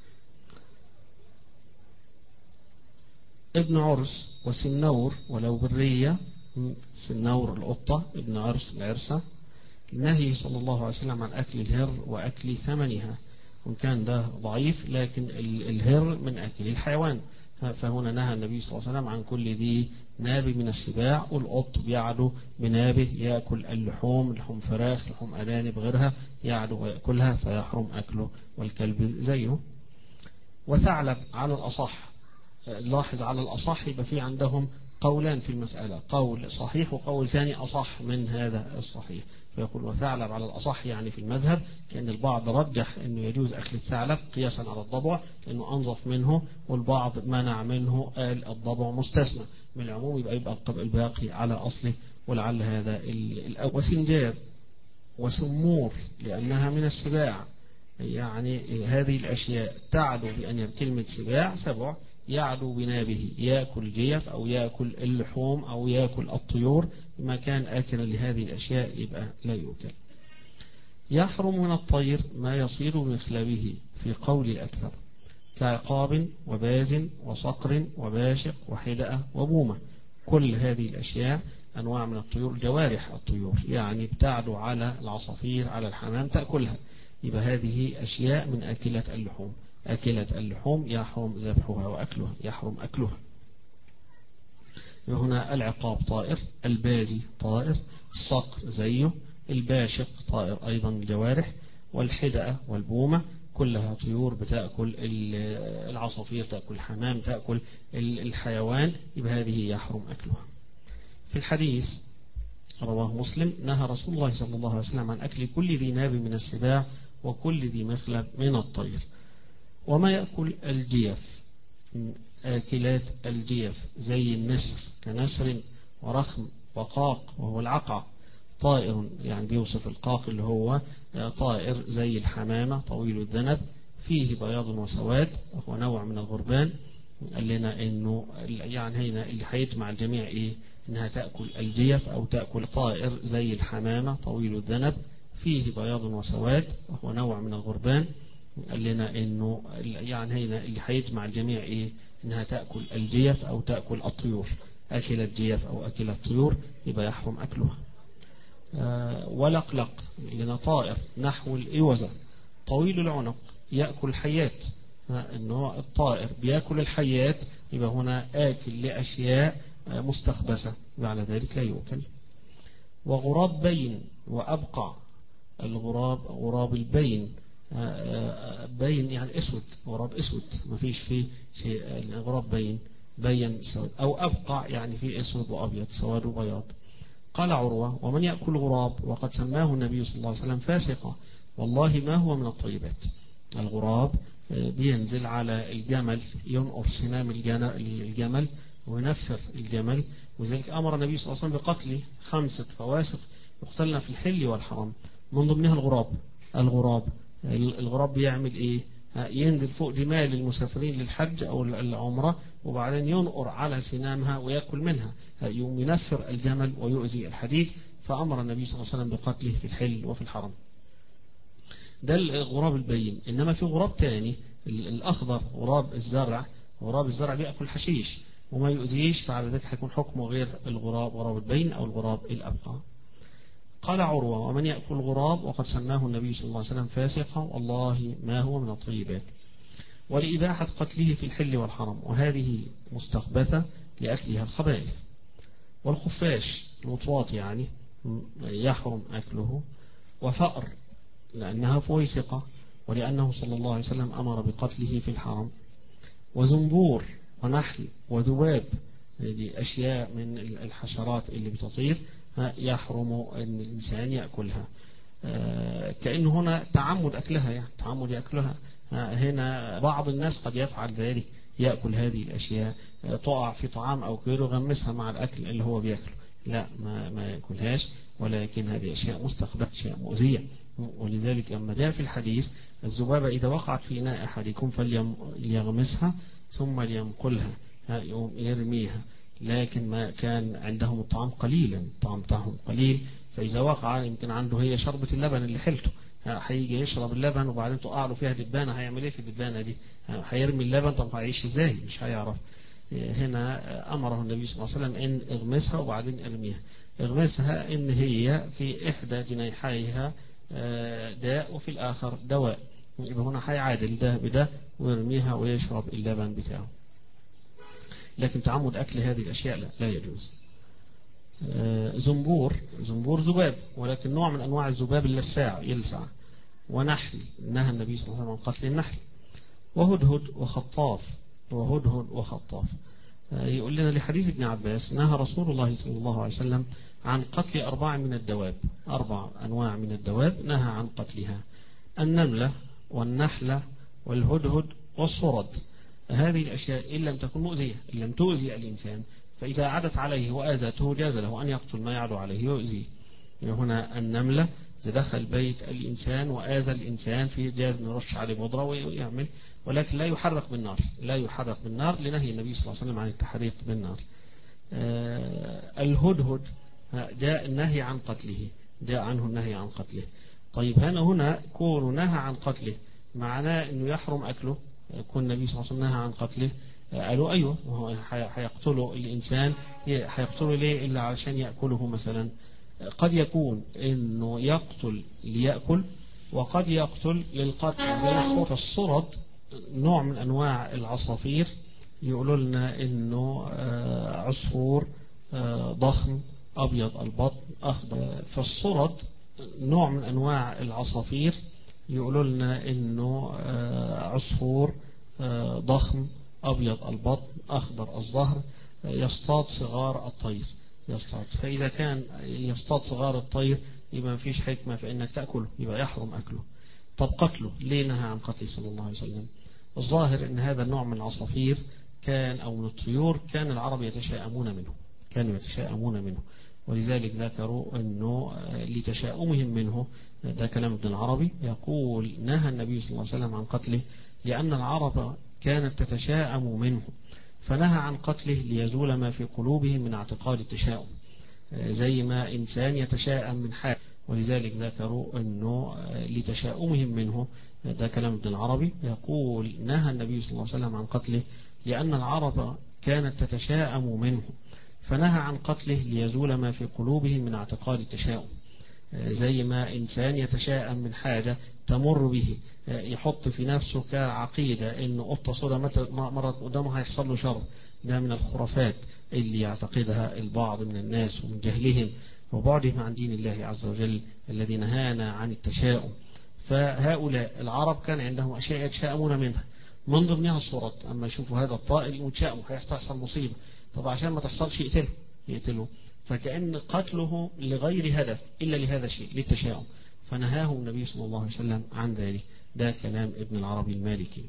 S1: ابن عرس وسنور ولو برية، سنور القطة، ابن عرس العرسة، النهي صلى الله عليه وسلم عن أكل الهر وأكل ثمنها، وإن كان ده ضعيف لكن الهر من أكل الحيوان، فهنا نهى النبي صلى الله عليه وسلم عن كل ذي ناب من السباع، والقط بيعدو بنابه يأكل اللحوم، لحوم فراخ، لحوم أرانب غيرها يعدو ويأكلها فيحرم أكله، والكلب زيه. وثعلب على الأصح، لاحظ على الأصح يبقى في عندهم قولان في المسألة، قول صحيح وقول ثاني أصح من هذا الصحيح، فيقول وثعلب على الأصح يعني في المذهب، كأن البعض رجح أنه يجوز أكل الثعلب قياسا على الضبع لأنه أنظف منه، والبعض منع منه قال الضبع مستثنى من العموم، يبقى يبقى الباقي على أصله، ولعل هذا الأول. وسنجاب وسمور لأنها من السباع، يعني هذه الأشياء تعدو بأن كلمة سباع سبع يعدو بنابه، يأكل جيف أو يأكل اللحوم أو يأكل الطيور، ما كان آكلا لهذه الأشياء يبقى لا يؤكل. يحرم من الطير ما يصير بمخلبه في قول الأكثر، كعقاب وباز وصقر وباشق وحدأة وبومة، كل هذه الأشياء أنواع من الطيور، جوارح الطيور يعني بتعدو على العصافير على الحمام تأكلها، يبقى هذه أشياء من أكلة اللحوم، أكلة اللحوم يحرم ذبحها وأكلها، يحرم أكلها. هنا العقاب طائر، البازي طائر، الصقر زيه، الباشق طائر أيضا الجوارح، والحدأة والبومة كلها طيور بتأكل العصافير، تأكل الحمام، تأكل الحيوان، يبقى هذه يحرم أكلها. في الحديث رواه مسلم نهى رسول الله صلى الله عليه وسلم عن أكل كل ذي ناب من السباع وكل ذي مخلب من الطير. وما يأكل الجيف، آكلات الجيف زي النسر كنسر ورخم وقاق وهو العقع، طائر يعني بيوصف القاق اللي هو طائر زي الحمامة طويل الذنب، فيه بياض وسواد وهو نوع من الغربان، قال لنا انه يعني هنا اللي هيجمع الجميع ايه، انها تأكل الجيف او تأكل طائر زي الحمامة طويل الذنب فيه بياض وسواد وهو نوع من الغربان، قال لنا انه يعني هنا اللي هيجمع الجميع ايه، انها تأكل الجيف او تأكل الطيور، اكل الجيف او اكل الطيور يبقى يحرم اكلها. آه ولقلق لنا طائر نحو الإوزة طويل العنق يأكل الحيات، آه انه الطائر بيأكل الحيات يبقى هنا آكل لأشياء آه مستخبثة وعلى ذلك لا يؤكل. وغراب بين وأبقع، الغراب غراب البين، بين يعني اسود، غراب اسود ما فيش فيه شيء، الغراب بين بين سود، او ابقع يعني فيه اسود وابيض سواد وبياض. قال عروة ومن يأكل غراب وقد سماه النبي صلى الله عليه وسلم فاسقا والله ما هو من الطيبات. الغراب بينزل على الجمل ينقر سنام الجمل وينفر الجمل، وذلك أمر النبي صلى الله عليه وسلم بقتل خمسة فواسق يقتلن في الحل والحرام، من ضمنها الغراب. الغراب الغراب بيعمل ايه، ينزل فوق جمال المسافرين للحج او العمرة وبعدين ينقر على سنامها ويأكل منها، يوم ينفر الجمل ويؤذي الحديد، فأمر النبي صلى الله عليه وسلم بقتله في الحل وفي الحرم. ده الغراب البين. إنما في غراب تاني الأخضر غراب الزرع، غراب الزرع بيأكل حشيش وما يؤذيش، فعلى ذلك هيكون حكمه غير الغراب غراب البين أو الغراب الأبقى. قال عروة: ومن يأكل غراب وقد سماه النبي صلى الله عليه وسلم فاسقا والله ما هو من الطيبات. ولإباحة قتله في الحل والحرم، وهذه مستخبثة لأكلها الخبائث. والخفاش المطواط يعني يحرم أكله. وفأر لأنها فويسقة ولأنه صلى الله عليه وسلم أمر بقتله في الحرم. وزنبور ونحل وذباب، دي أشياء من الحشرات اللي بتطير يحرم أن الإنسان يأكلها. كأن هنا تعمد أكلها، يعني تعمد يأكلها. هنا بعض الناس قد يفعل ذلك، يأكل هذه الأشياء، تقع في طعام أو كيلو غمسها مع الأكل اللي هو بيأكله، لا ما, ما يأكلهاش، ولكن هذه أشياء مستخبثة، أشياء مؤذية. ولذلك أما جاء في الحديث: الذبابة إذا وقعت في إناء أحدكم فليغمسها ثم لينقلها، يقوم يرميها. لكن ما كان عندهم الطعام قليلا، الطعام بتاعهم قليل، فإذا وقع يمكن عنده هي شربة اللبن اللي حلته، هيجي يشرب اللبن وبعدين تقع له فيها دبانة، هيعمل ايه في الدبانة دي؟ هيرمي اللبن، طب هيعيش ازاي؟ مش هيعرف. هنا أمره النبي صلى الله عليه وسلم إن اغمسها وبعدين ارميها. اغمسها إن هي في إحدى جنيحيها داء وفي الآخر دواء، يبقى هنا هيعادل ده بده ويرميها ويشرب اللبن بتاعه. لكن تعمد أكل هذه الأشياء لا, لا يجوز. زنبور، زنبور ذباب، ولكن نوع من أنواع الذباب اللساع يلسع. ونحل، نهى النبي صلى الله عليه وسلم عن قتل النحل. وهدهد وخطاف، وهدهد وخطاف. يقول لنا لحديث ابن عباس: نهى رسول الله صلى الله عليه وسلم عن قتل أربع من الدواب، أربع أنواع من الدواب نهى عن قتلها: النملة والنحلة والهدهد والصرد. هذه الأشياء إن لم تكن مؤذية، إن لم تؤذي الإنسان، فإذا عدت عليه وآذته جاز له أن يقتل ما يعدو عليه ويؤذيه. هنا النملة إذا دخل بيت الإنسان وآذى الإنسان في جاز نرش عليه بودرة ويعمل، ولكن لا يحرق بالنار، لا يحرق بالنار لنهي النبي صلى الله عليه وسلم عن التحريق بالنار. آه الهدهد جاء النهي عن قتله، جاء عنه النهي عن قتله. طيب هنا هنا كون نهى عن قتله معناه أنه يحرم أكله؟ كون النبي صلى الله عليه وسلم نهى عن قتله، قالوا أيوه، وهو هيقتله الإنسان، هيقتله ليه إلا عشان يأكله مثلا؟ قد يكون إنه يقتل ليأكل، وقد يقتل للقتل زي الصرد. فالصرد نوع من أنواع العصافير، يقولوا لنا إنه عصفور ضخم أبيض البطن أخضر. فالصرد نوع من أنواع العصافير، يقولوا لنا إنه عصفور ضخم أبيض البطن أخضر الظهر، يصطاد صغار الطير، يصطاد. فإذا كان يصطاد صغار الطير يبقى ما فيش حكمة في إنك تأكله، يبقى يحرم أكله. طب قتله ليه نهى عن قتله صلى الله عليه وسلم؟ الظاهر إن هذا النوع من العصافير كان أو من الطيور كان العرب يتشائمون منه، كانوا يتشائمون منه، ولذلك ذكروا أنه لتشاؤمهم منه. ده كلام ابن العربي، يقول: نهى النبي صلى الله عليه وسلم عن قتله لأن العرب كانت تتشاءم منه، فنهى عن قتله ليزول ما في قلوبهم من اعتقاد التشاؤم، زي ما إنسان يتشاءم من حال. ولذلك ذكروا أنه لتشاؤمهم منه. ده كلام ابن العربي، يقول: نهى النبي صلى الله عليه وسلم عن قتله لأن العرب كانت تتشاءم منه، فنهى عن قتله ليزول ما في قلوبهم من اعتقاد التشاؤم، زي ما إنسان يتشاءم من حاجة تمر به، يحط في نفسه كعقيدة إنه قطة صورة مرت قدامه هيحصل له شر. ده من الخرافات اللي يعتقدها البعض من الناس ومن جهلهم وبعدهم عن دين الله عز وجل الذي نهانا عن التشاؤم. فهؤلاء العرب كان عندهم أشياء يتشاءمون منها، من ضمنها الصورة. أما يشوفوا هذا الطائر يتشاءموا، هيحصل مصيبة، طب عشان ما تحصلش يقتله يقتله فكأن قتله لغير هدف إلا لهذا الشيء، للتشاؤم، فنهاه النبي صلى الله عليه وسلم عن ذلك. ده كلام ابن العربي المالكي.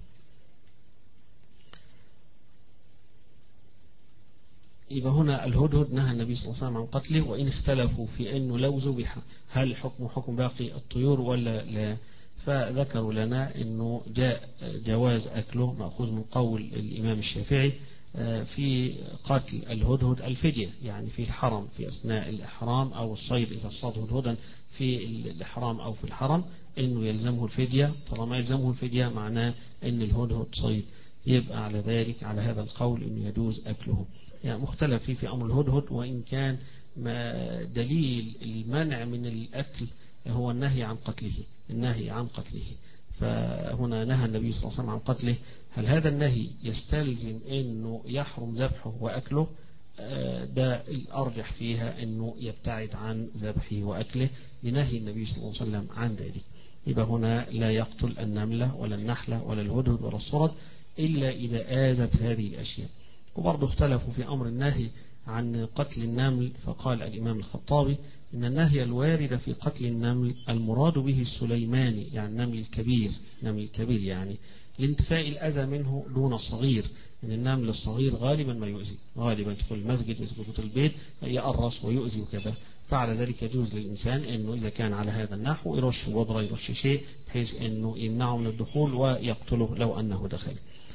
S1: يبقى هنا الهدهد نهى النبي صلى الله عليه وسلم عن قتله، وإن اختلفوا في أنه لو ذبح هل حكم حكم باقي الطيور ولا لا، فذكروا لنا أنه جاء جواز أكله مأخوذ من قول الإمام الشافعي في قتل الهدهد الفدية، يعني في الحرم في أثناء الإحرام أو الصيد، إذا صاد هدهدا في الإحرام أو في الحرم إنه يلزمه الفدية. طالما يلزمه الفدية معناه إن الهدهد صيد، يبقى على ذلك على هذا القول إنه يجوز أكله. يعني مختلف فيه في أمر الهدهد، وإن كان دليل المنع من الأكل هو النهي عن قتله، النهي عن قتله. فهنا نهى النبي صلى الله عليه وسلم عن قتله. هل هذا النهي يستلزم أنه يحرم ذبحه وأكله؟ ده الأرجح فيها أنه يبتعد عن ذبحه وأكله لنهي النبي صلى الله عليه وسلم عن ذلك. يبقى هنا لا يقتل النملة ولا النحلة ولا الهدهد ولا الصرد إلا إذا آذت هذه الأشياء. وبرضه اختلفوا في أمر النهي عن قتل النمل، فقال الإمام الخطابي إن النهي الوارد في قتل النمل المراد به السليماني، يعني النمل الكبير، النمل الكبير يعني لانتفاء الأذى منه دون الصغير. إن النمل الصغير غالبا ما يؤذي، غالبا يدخل المسجد يسقط البيت يقرص ويؤذي وكذا، فعلى ذلك يجوز للإنسان أنه إذا كان على هذا النحو يرش بودرة يرش شيء بحيث أنه يمنعه من الدخول ويقتله لو أنه دخل.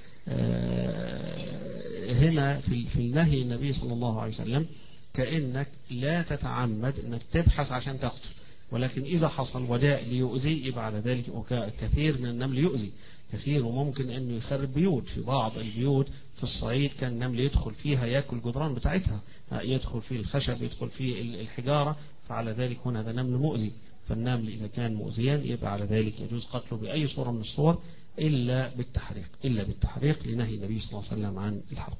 S1: هنا في النهي النبي صلى الله عليه وسلم كأنك لا تتعمد أنك تبحث عشان تقتل، ولكن إذا حصل وجاء ليؤذي يبقى على ذلك. كثير من النمل يؤذي كثير، وممكن أنه يخرب بيوت. في بعض البيوت في الصعيد كان النمل يدخل فيها يأكل جدران بتاعتها، يدخل فيه الخشب يدخل فيه الحجارة، فعلى ذلك هنا هذا نمل مؤذي. فالنمل إذا كان مؤذيا يبقى على ذلك يجوز قتله بأي صورة من الصور إلا بالتحريق، إلا بالتحريق لنهي النبي صلى الله عليه وسلم عن الحرق.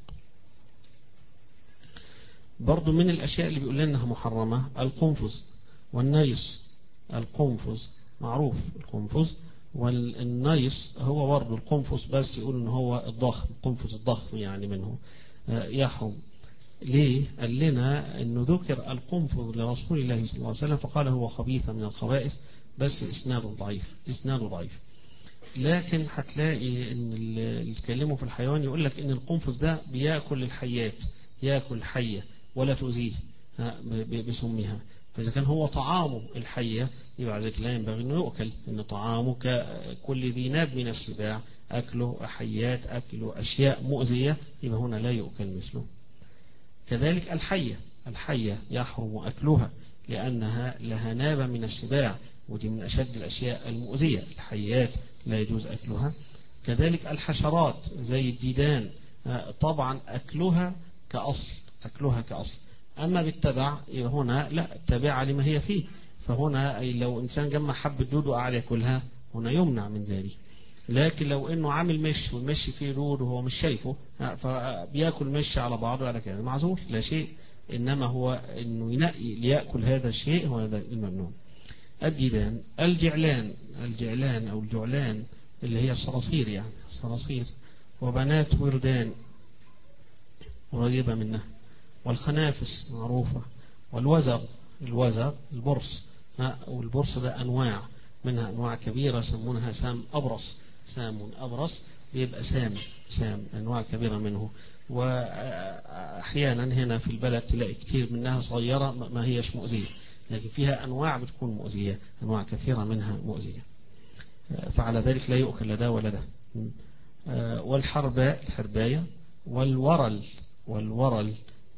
S1: برضو من الأشياء اللي بيقول لنا محرمة القنفذ والنيس. القنفذ معروف القنفذ، والنيس هو برضو القنفذ بس يقول إن هو الضخم، القنفذ الضخم يعني منه يحرم. ليه؟ قال لنا إنه ذكر القنفذ لرسول الله صلى الله عليه وسلم فقال هو خبيث من الخبائث، بس إسناده ضعيف، إسناده ضعيف. لكن هتلاقي ان اللي يتكلموا في الحيوان يقول لك ان القنفذ ده بياكل الحيات، ياكل حية ولا تؤذيه بسمها. فإذا كان هو طعامه الحية يبقى ذلك لا ينبغي انه يؤكل، ان طعامه ككل ذي ناب من السباع، اكله حيات، اكله اشياء مؤذية، يبقى هنا لا يؤكل مثله. كذلك الحية، الحية يحرم اكلها لانها لها ناب من السباع، ودي من أشد الأشياء المؤذية، الحيات لا يجوز أكلها. كذلك الحشرات زي الديدان طبعا أكلها كأصل، أكلها كأصل. أما بالتبع هنا لا، التبع لما هي فيه، فهنا لو إنسان جمع حب الدود وقعد يأكلها هنا يمنع من ذلك. لكن لو إنه عامل مش والمش فيه دود وهو مش شايفه فبيأكل مش على بعضه على كده معذور لا شيء، إنما هو إنه ينقي ليأكل هذا الشيء هو هذا الممنوع. الديدان، الجعلان، الجعلان أو الجعلان اللي هي الصراصير، يعني الصراصير، وبنات وردان قريبة منها، والخنافس معروفة، والوزغ، الوزغ البرص، والبرص ده أنواع منها، أنواع كبيرة يسمونها سام أبرص، سام أبرص بيبقى سام، سام أنواع كبيرة منه. وأحيانا هنا في البلد تلاقي كتير منها صغيرة ما هيش مؤذية، لكن فيها أنواع بتكون مؤذية، أنواع كثيرة منها مؤذية، فعلى ذلك لا يؤكل لا ده ولا ده. والحرباء، الحرباية، والورل، والورل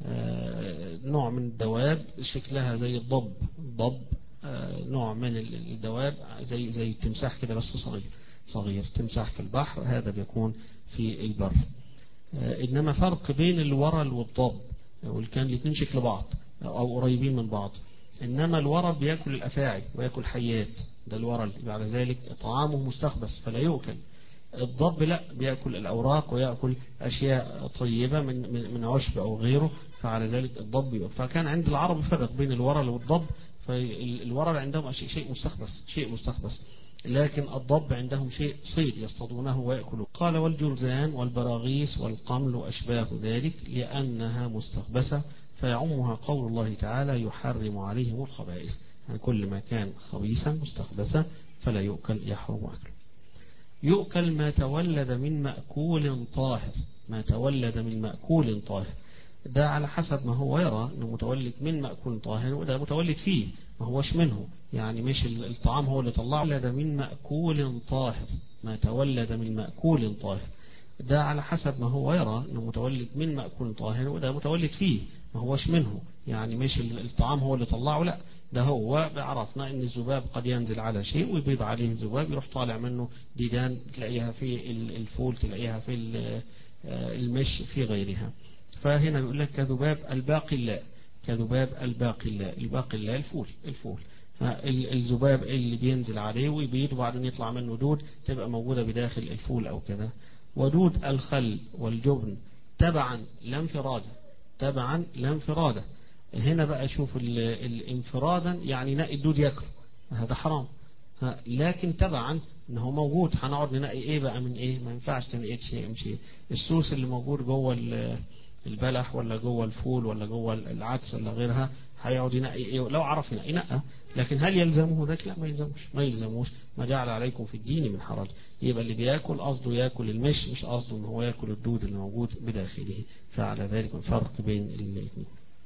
S1: نوع من الدواب شكلها زي الضب، الضب نوع من الدواب زي زي التمساح كده بس صغير، صغير تمساح في البحر، هذا بيكون في البر. إنما فرق بين الورل والضب، والكان الاثنين شكل بعض أو قريبين من بعض. إنما الورل بيأكل الأفاعي ويأكل حيات، ده الورل، بعد ذلك طعامه مستخبث فلا يؤكل. الضب لا، بيأكل الأوراق ويأكل أشياء طيبة من من من عشب أو غيره، فعلى ذلك الضب يؤكل. فكان عند العرب فرق بين الورل والضب، فالورل عندهم شيء شيء مستخبث، شيء مستخبث، لكن الضب عندهم شيء صيد يصطادونه ويأكلوه. قال والجرذان والبراغيث والقمل وأشباه ذلك لأنها مستخبثة فيعمها قول الله تعالى يحرم عليهم الخبائث، يعني كل ما كان خبيثا مستخبثا فلا يؤكل، يحرم أكله. يؤكل ما تولد من مأكول طاهر، ما تولد من مأكول طاهر، ده على حسب ما هو يرى انه متولد من مأكول طاهر، وده متولد فيه ما هوش منه، يعني مش الطعام هو اللي طلعه. تولد من مأكول طاهر، ما تولد من مأكول طاهر، ده على حسب ما هو يرى انه متولد من مأكول طاهر، وده متولد فيه ما هوش منه، يعني مش الطعام هو اللي طلعه، لا ده هو عرفنا ان الذباب قد ينزل على شيء ويبيض عليه الذباب يروح طالع منه ديدان، تلاقيها في الفول، تلاقيها في المش، في غيرها. فهنا يقول لك كذباب الباقلاء، كذباب الباقلاء. الباقلاء الفول الفول الذباب اللي بينزل عليه ويبيض وبعدين يطلع منه دود تبقى موجودة بداخل الفول أو كذا. ودود الخل والجبن تبعا لا انفرادا، تبعا لا انفرادا. هنا بقى شوف الانفرادا يعني نقي الدود ياكله، هذا حرام. لكن تبعا انه موجود هنقعد ننقي ايه بقى من ايه؟ ما ينفعش تنقي شيء مشي السوس اللي موجود جوه البلح ولا جوه الفول ولا جوه العدس ولا غيرها، هيقعد ينقي ايه؟ لو عرف ينقي نقى. لكن هل يلزمه ذلك؟ لا، ما يلزموش ما يلزموش ما جعل عليكم في الدين من حرج. يبقى اللي بياكل قصده ياكل المش، مش قصده ان هو ياكل الدود اللي موجود بداخله. فعلى ذلك الفرق بين الاثنين.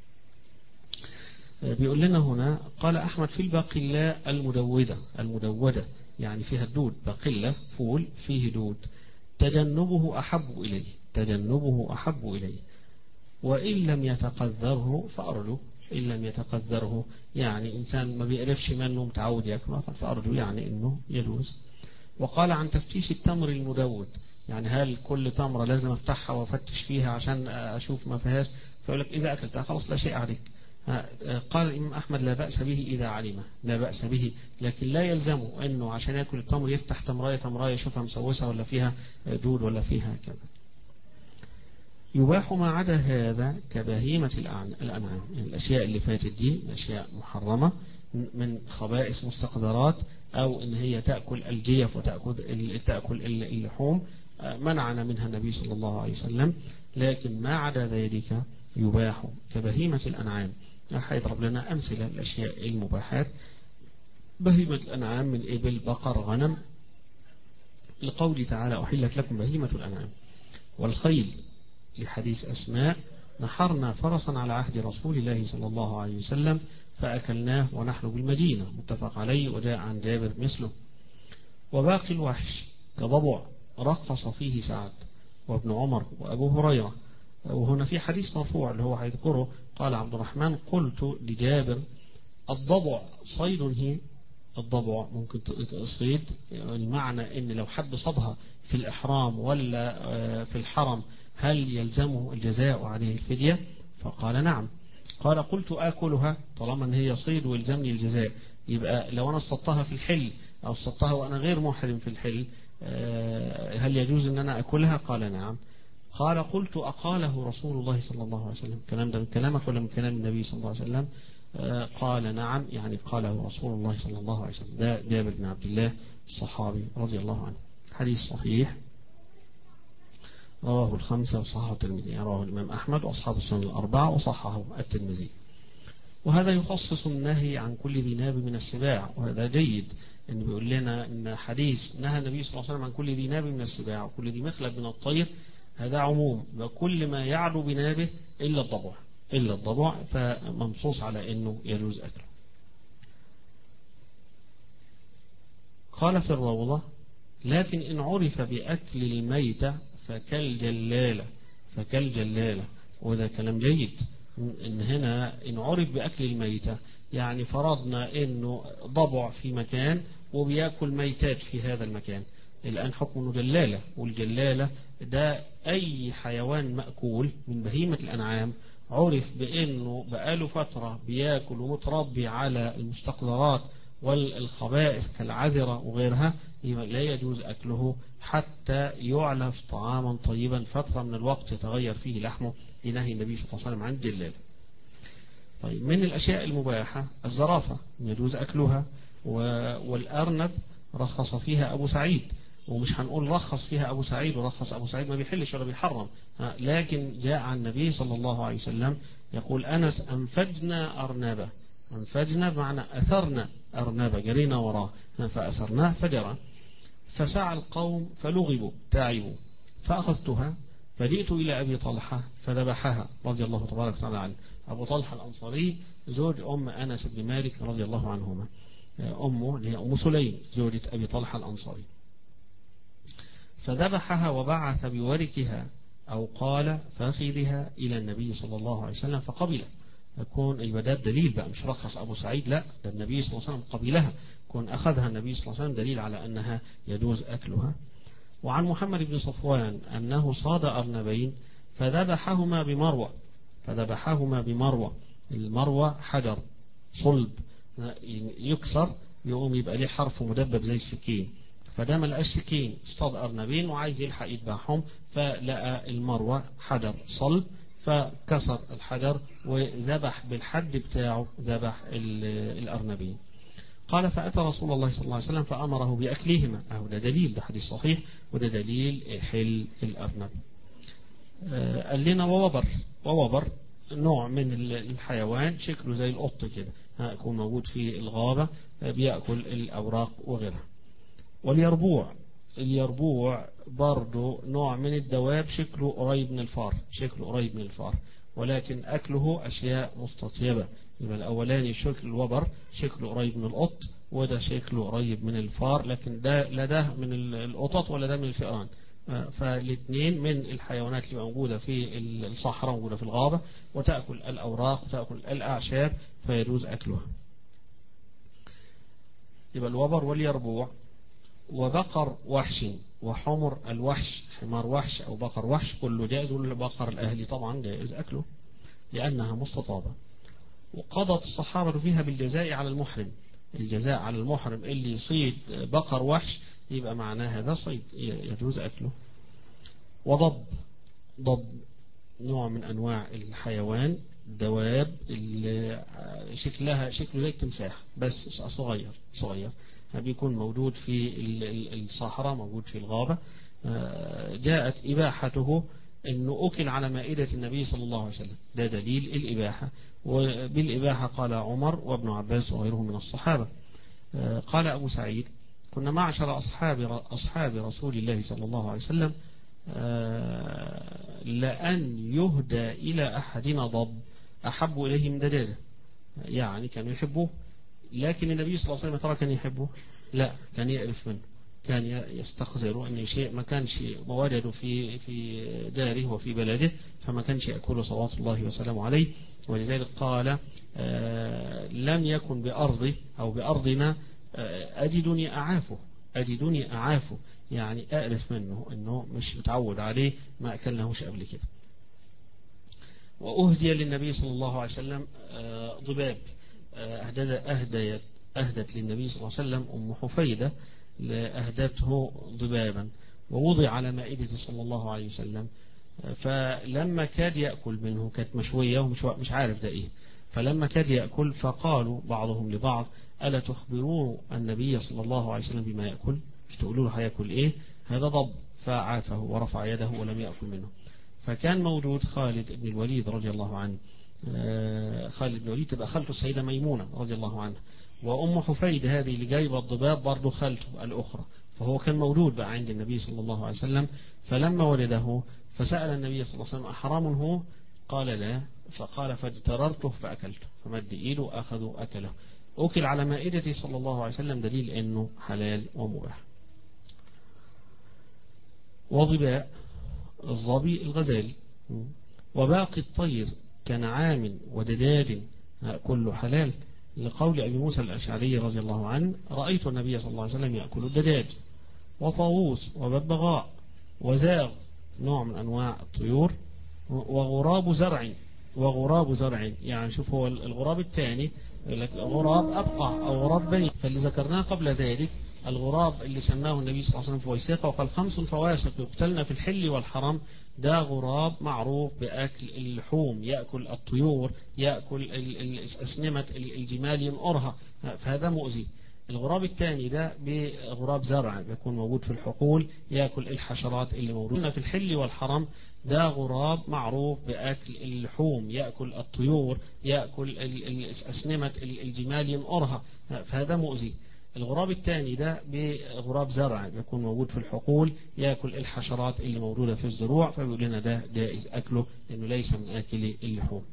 S1: بيقول لنا هنا قال أحمد في الباقلاء المدودة، المدودة يعني فيها الدود، باقلة فول فيه دود، تجنبه أحب إليه، تجنبه أحب إليه. وإن لم يتقذره فأرجو، إن لم يتقذره يعني إنسان ما بيقرفش منه متعود يأكله فأرجو يعني إنه يجوز. وقال عن تفتيش التمر المدود، يعني هل كل تمرة لازم أفتحها وأفتش فيها عشان أشوف ما فيهاش؟ فيقول لك إذا أكلتها خلاص لا شيء عليك. قال الإمام أحمد لا بأس به إذا علمه، لا بأس به، لكن لا يلزمه أنه عشان يأكل التمر يفتح تمراية تمراية يشوفها مسوسة ولا فيها دود ولا فيها كذا. يباح ما عدا هذا كبهيمة الأنعام، يعني الأشياء اللي فاتت دي أشياء محرمة من خبائث مستقذرات، أو إن هي تأكل الجيف وتأكل تأكل اللحوم، منعنا منها النبي صلى الله عليه وسلم. لكن ما عدا ذلك يباح كبهيمة الأنعام. هيضرب لنا أمثلة الأشياء المباحات. بهيمة الأنعام من إبل بقر غنم، لقول تعالى أحلت لكم بهيمة الأنعام. والخيل لحديث أسماء نحرنا فرسا على عهد رسول الله صلى الله عليه وسلم فأكلناه ونحن بالمدينة، متفق عليه وجاء عن جابر مثله. وباقي الوحش كضبع رخص فيه سعد وابن عمر وأبو هريرة. وهنا في حديث مرفوع اللي هو هيذكره، قال عبد الرحمن قلت لجابر الضبع صيد هي، الضبع ممكن تصيد، المعنى ان لو حد صادها في الإحرام ولا في الحرم هل يلزمه الجزاء عليه الفدية؟ فقال نعم. قال قلت آكلها طالما ان هي صيد ويلزمني الجزاء، يبقى لو انا صدتها في الحل او صدتها وانا غير محرم في الحل هل يجوز ان انا اكلها؟ قال نعم. قال قلت أقاله رسول الله صلى الله عليه وسلم، الكلام ده من كلامك ولا من كلام النبي صلى الله عليه وسلم؟ قال نعم، يعني قاله رسول الله صلى الله عليه وسلم. ده جابر بن عبد الله الصحابي رضي الله عنه. حديث صحيح رواه الخمسة وصححه الترمذي، رواه الإمام أحمد وأصحاب السنن الأربعة وصححه الترمذي. وهذا يخصص النهي عن كل ذي ناب من السباع، وهذا جيد إن بيقول لنا إن حديث نهى النبي صلى الله عليه وسلم عن كل ذي ناب من السباع وكل ذي مخلب من الطير، هذا عموم وكل ما يعلو بنابه إلا الضبع، إلا الضبع فمنصوص على أنه يجوز أكله. قال في الروضة لكن إن عرف بأكل الميتة فكالجلالة، فكالجلالة. وهذا كلام جيد، إن هنا إن عرف بأكل الميتة يعني فرضنا إنه ضبع في مكان وبيأكل ميتات في هذا المكان، الآن حكمه جلالة، والجلالة ده أي حيوان مأكول من بهيمة الأنعام عرف بأنه بقاله فترة بيأكل ومتربي على المستقذرات والخبائث كالعذرة وغيرها، لا يجوز أكله حتى يعلف طعاما طيبا فترة من الوقت يتغير فيه لحمه، لنهي النبي صلى الله عليه وسلم عن الجلالة. طيب من الأشياء المباحة الزرافة يجوز أكلها، والأرنب رخص فيها أبو سعيد، ومش هنقول رخص فيها أبو سعيد ورخص أبو سعيد ما بيحلش ولا بيحرم، لكن جاء عن النبي صلى الله عليه وسلم يقول أنس أنفجنا أرنبا، أنفجنا بمعنى أثرنا أرنبا جرينا وراه فأسرناه فجرى، فسعى القوم فلغبوا تعبوا فأخذتها فجئت إلى أبي طلحة فذبحها رضي الله تبارك وتعالى عنه. أبو طلحة الأنصاري زوج أم أنس بن مالك رضي الله عنهما، أمه اللي هي أم سليم زوجة أبي طلحة الأنصاري. فذبحها وبعث بوركها أو قال فخذها إلى النبي صلى الله عليه وسلم فقبل. يكون البدات دليل بقى، مش رخص أبو سعيد، لا ده النبي صلى الله عليه وسلم قبلها، كون أخذها النبي صلى الله عليه وسلم دليل على أنها يجوز أكلها. وعن محمد بن صفوان أنه صاد أرنبين فذبحهما بمروة، فذبحهما بمروة المروة حجر صلب يكسر يقوم يبقى ليه حرف مدبب زي السكين، فده ما لقاش سكين، اصطاد أرنبين وعايز يلحق يذبحهم، فلقى المروة حجر صلب فكسر الحجر وذبح بالحد بتاعه، ذبح الأرنبين. قال فأتى رسول الله صلى الله عليه وسلم فأمره بأكلهما. أهو ده دليل، ده حديث صحيح وده دليل حل الأرنب. قال لنا ووبر، ووبر نوع من الحيوان شكله زي القط كده، يكون موجود في الغابة بيأكل الأوراق وغيرها. واليربوع، اليربوع برضو نوع من الدواب شكله قريب من الفار، شكله قريب من الفار ولكن أكله أشياء مستطيبة. يبقى الأولاني شكل الوبر شكله قريب من القط، وده شكله قريب من الفار، لكن ده لا ده من القطط ولا ده من الفئران، فالاثنين من الحيوانات اللي موجودة في الصحراء، موجودة في الغابة وتأكل الأوراق وتأكل الأعشاب فيجوز أكلها. يبقى الوبر واليربوع. وبقر وحش وحمر الوحش، حمار وحش أو بقر وحش كله جائز، والبقر الأهلي طبعا جائز أكله لأنها مستطابة. وقضت الصحابة فيها بالجزاء على المحرم، الجزاء على المحرم اللي يصيد بقر وحش يبقى معناه هذا صيد يجوز أكله. وضب، ضب نوع من أنواع الحيوان، دواب اللي شكلها شكله زي التمساح بس صغير صغير، بيكون موجود في الصحراء، موجود في الغابة. جاءت إباحته أنه أكل على مائدة النبي صلى الله عليه وسلم، ده دليل الإباحة. وبالإباحة قال عمر وابن عباس وغيرهم من الصحابة. قال أبو سعيد كنا معشر أصحاب أصحاب رسول الله صلى الله عليه وسلم لأن يهدى إلى أحدنا ضب أحب إليه من دجاجة، يعني كانوا يحبوه، لكن النبي صلى الله عليه وسلم ترى كان يحبه؟ لا، كان يعرف منه، كان يستخزر أن شيء ما كانش وجده في في داره وفي بلده، فما كانش يأكله صلوات الله وسلامه عليه. ولذلك قال آه لم يكن بأرضه أو بأرضنا آه أجدني أعافه، أجدني أعافه يعني أعرف منه أنه مش متعود عليه، ما أكلناهوش قبل كده. وأهدي للنبي صلى الله عليه وسلم آه ضباب، أهدت أهدت للنبي صلى الله عليه وسلم أم حفيدة أهدته ضبابا ووضع على مائدة صلى الله عليه وسلم، فلما كاد يأكل منه كانت مشوية ومش مش عارف ده إيه، فلما كاد يأكل فقالوا بعضهم لبعض ألا تخبرون النبي صلى الله عليه وسلم بما يأكل، مش تقولوا له هيأكل إيه، هذا ضب، فعافه ورفع يده ولم يأكل منه. فكان موجود خالد بن الوليد رضي الله عنه، خالد بن الوليد تبقى خالته السيدة ميمونة رضي الله عنها، وأم حفيد هذه اللي جايبة الضباب برضه خالته الأخرى، فهو كان موجود بقى عند النبي صلى الله عليه وسلم. فلما ولده فسأل النبي صلى الله عليه وسلم أحرام هو؟ قال لا، فقال فاجتررته فأكلته، فمد إيده أخذوا أكله، أكل على مائدته صلى الله عليه وسلم، دليل أنه حلال ومباح. وضباء، الظبي الغزال. وباقي الطير كنعام ودجاج كله حلال، لقول أبي موسى الأشعري رضي الله عنه رأيت النبي صلى الله عليه وسلم يأكل الدجاج. وطاووس وببغاء وزاغ نوع من أنواع الطيور. وغراب زرع، وغراب زرع يعني شوف هو الغراب الثاني الغراب أبقع أو غراب بني، فاللي ذكرناه قبل ذلك الغراب اللي سماه النبي صلى الله عليه وسلم فويسقة وقال خمس فواسق يقتلن في الحل والحرام، ده غراب معروف بأكل اللحوم، يأكل الطيور، يأكل أسنمة الجمال ينقرها، فهذا مؤذي. الغراب الثاني ده بغراب زرع بيكون موجود في الحقول، يأكل الحشرات اللي موجودة في الحل والحرام، ده غراب معروف بأكل اللحوم، يأكل الطيور، يأكل أسنمة الجمال ينقرها، فهذا مؤذي. الغراب الثاني ده بغراب زرع بيكون موجود في الحقول، يأكل الحشرات اللي موجودة في الزروع، فبيقول لنا ده جائز أكله لأنه ليس من آكل اللحوم.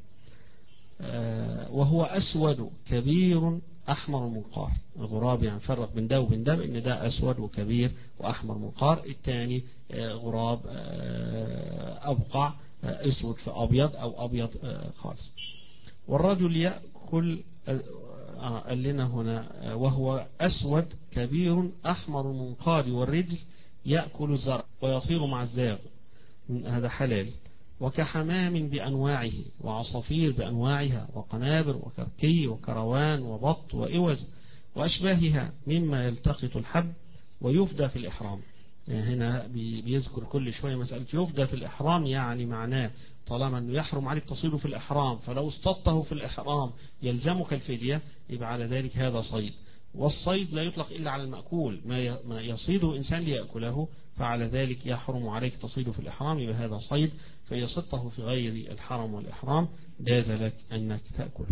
S1: وهو أسود كبير أحمر منقار، الغراب يعني فرق بين ده وبين ده إن ده أسود وكبير وأحمر منقار، الثاني غراب أبقع أسود في أبيض أو أبيض خالص. والرجل يأكل قال لنا هنا وهو أسود كبير أحمر منقار، والرجل يأكل الزرع ويطير مع الزاغ، هذا حلال. وكحمام بأنواعه وعصافير بأنواعها وقنابر وكركي وكروان وبط وإوز وأشباهها مما يلتقط الحب ويفدى في الإحرام. هنا بيذكر كل شوية مسألة يفدى في الإحرام، يعني معناه طالما أنه يحرم عليك تصيده في الإحرام، فلو اصطدته في الإحرام يلزمك الفدية، يبقى على ذلك هذا صيد. والصيد لا يطلق إلا على المأكول، ما يصيده إنسان ليأكله فعلى ذلك يحرم عليك تصيده في الإحرام، يبقى هذا صيد. فإذا صدته في غير الحرم والإحرام جاز لك أنك تأكله.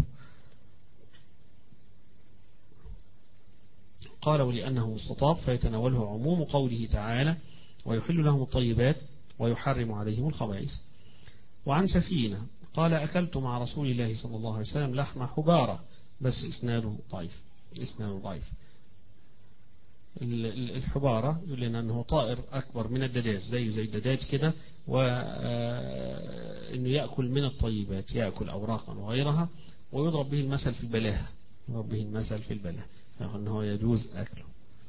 S1: قال ولأنه مستطاب فيتناوله عموم قوله تعالى ويحل لهم الطيبات ويحرم عليهم الخبائث. وعن سفينة قال أكلت مع رسول الله صلى الله عليه وسلم لحم حبارة، بس إسناده ضعيف، إسناده ضعيف. الحبارة يقول لنا أنه طائر أكبر من الدجاج، زي زي الدجاج كده، وأنه يأكل من الطيبات، يأكل أوراقا وغيرها، ويضرب به المثل في البلاهة، يضرب به المثل في البلاهة، فأنه يجوز أكله.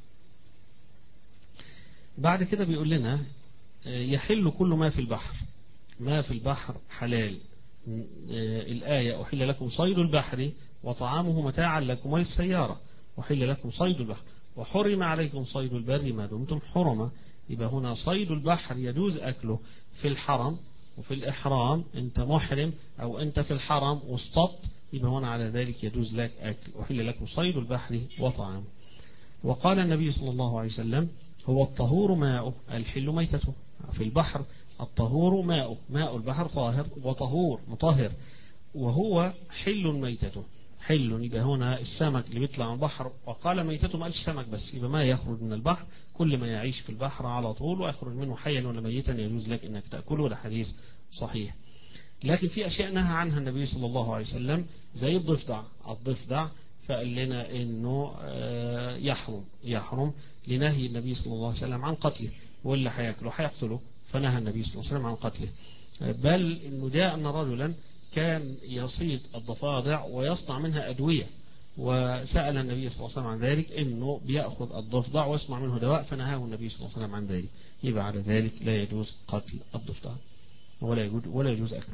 S1: بعد كده بيقول لنا يحل كل ما في البحر، ما في البحر حلال. الآية أحل لكم صيد البحر وطعامه متاعا لكم وللسيارة، أحل لكم صيد البحر وحرم عليكم صيد البر ما دمتم حرما. يبقى هنا صيد البحر يجوز أكله في الحرم وفي الإحرام، أنت محرم أو أنت في الحرم واصطدت، يبقى هنا على ذلك يجوز لك أكل. أحل لكم صيد البحر وطعامه. وقال النبي صلى الله عليه وسلم هو الطهور ماؤه الحل ميتته. في البحر الطهور ماؤه، ماء البحر طاهر وطهور مطهر، وهو حل ميتته. حل يبقى هنا السمك اللي بيطلع من البحر، وقال ميتته ما قالش سمك بس، يبقى ما يخرج من البحر كل ما يعيش في البحر على طول ويخرج منه حيا ولا ميتا يجوز لك انك تأكله، ده حديث صحيح. لكن في أشياء نهى عنها النبي صلى الله عليه وسلم زي الضفدع. الضفدع فقال لنا انه يحرم يحرم لنهي النبي صلى الله عليه وسلم عن قتله، واللي هياكله هيقتله، فنهى النبي صلى الله عليه وسلم عن قتله. بل انه جاء ان رجلا كان يصيد الضفادع ويصنع منها أدوية، وسأل النبي صلى الله عليه وسلم عن ذلك، انه بيأخذ الضفدع ويصنع منه دواء، فنهاه النبي صلى الله عليه وسلم عن ذلك. يبقى على ذلك لا يجوز قتل الضفدع ولا يجوز ولا يجوز أكله.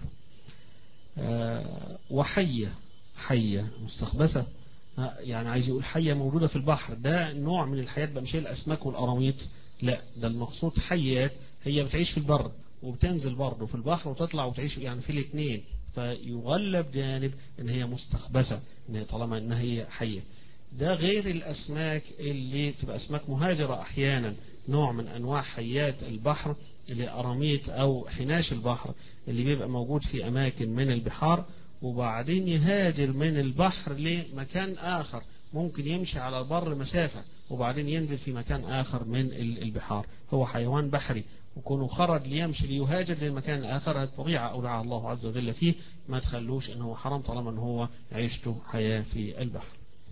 S1: وحية، حية مستخبثة، يعني عايز يقول حية موجودة في البحر، ده نوع من الحياة بقى، مش الأسماك والقراميط، لا ده المقصود حيات هي بتعيش في البر وبتنزل برضه في البحر وتطلع وتعيش يعني في الاثنين، فيغلب جانب ان هي مستخبثة، ان هي طالما ان هي حية. ده غير الأسماك اللي تبقى أسماك مهاجرة أحيانا، نوع من أنواع حيات البحر اللي قراميط أو حناش البحر، اللي بيبقى موجود في أماكن من البحار وبعدين يهاجر من البحر لمكان آخر، ممكن يمشي على البر مسافة وبعدين ينزل في مكان آخر من البحار. هو حيوان بحري، وكونه خرج ليمشي ليهاجر للمكان الآخر، الطبيعة أودعها الله عز وجل فيه، ما تخلوش أنه حرام طالما أنه هو عيشته حياة في البحر.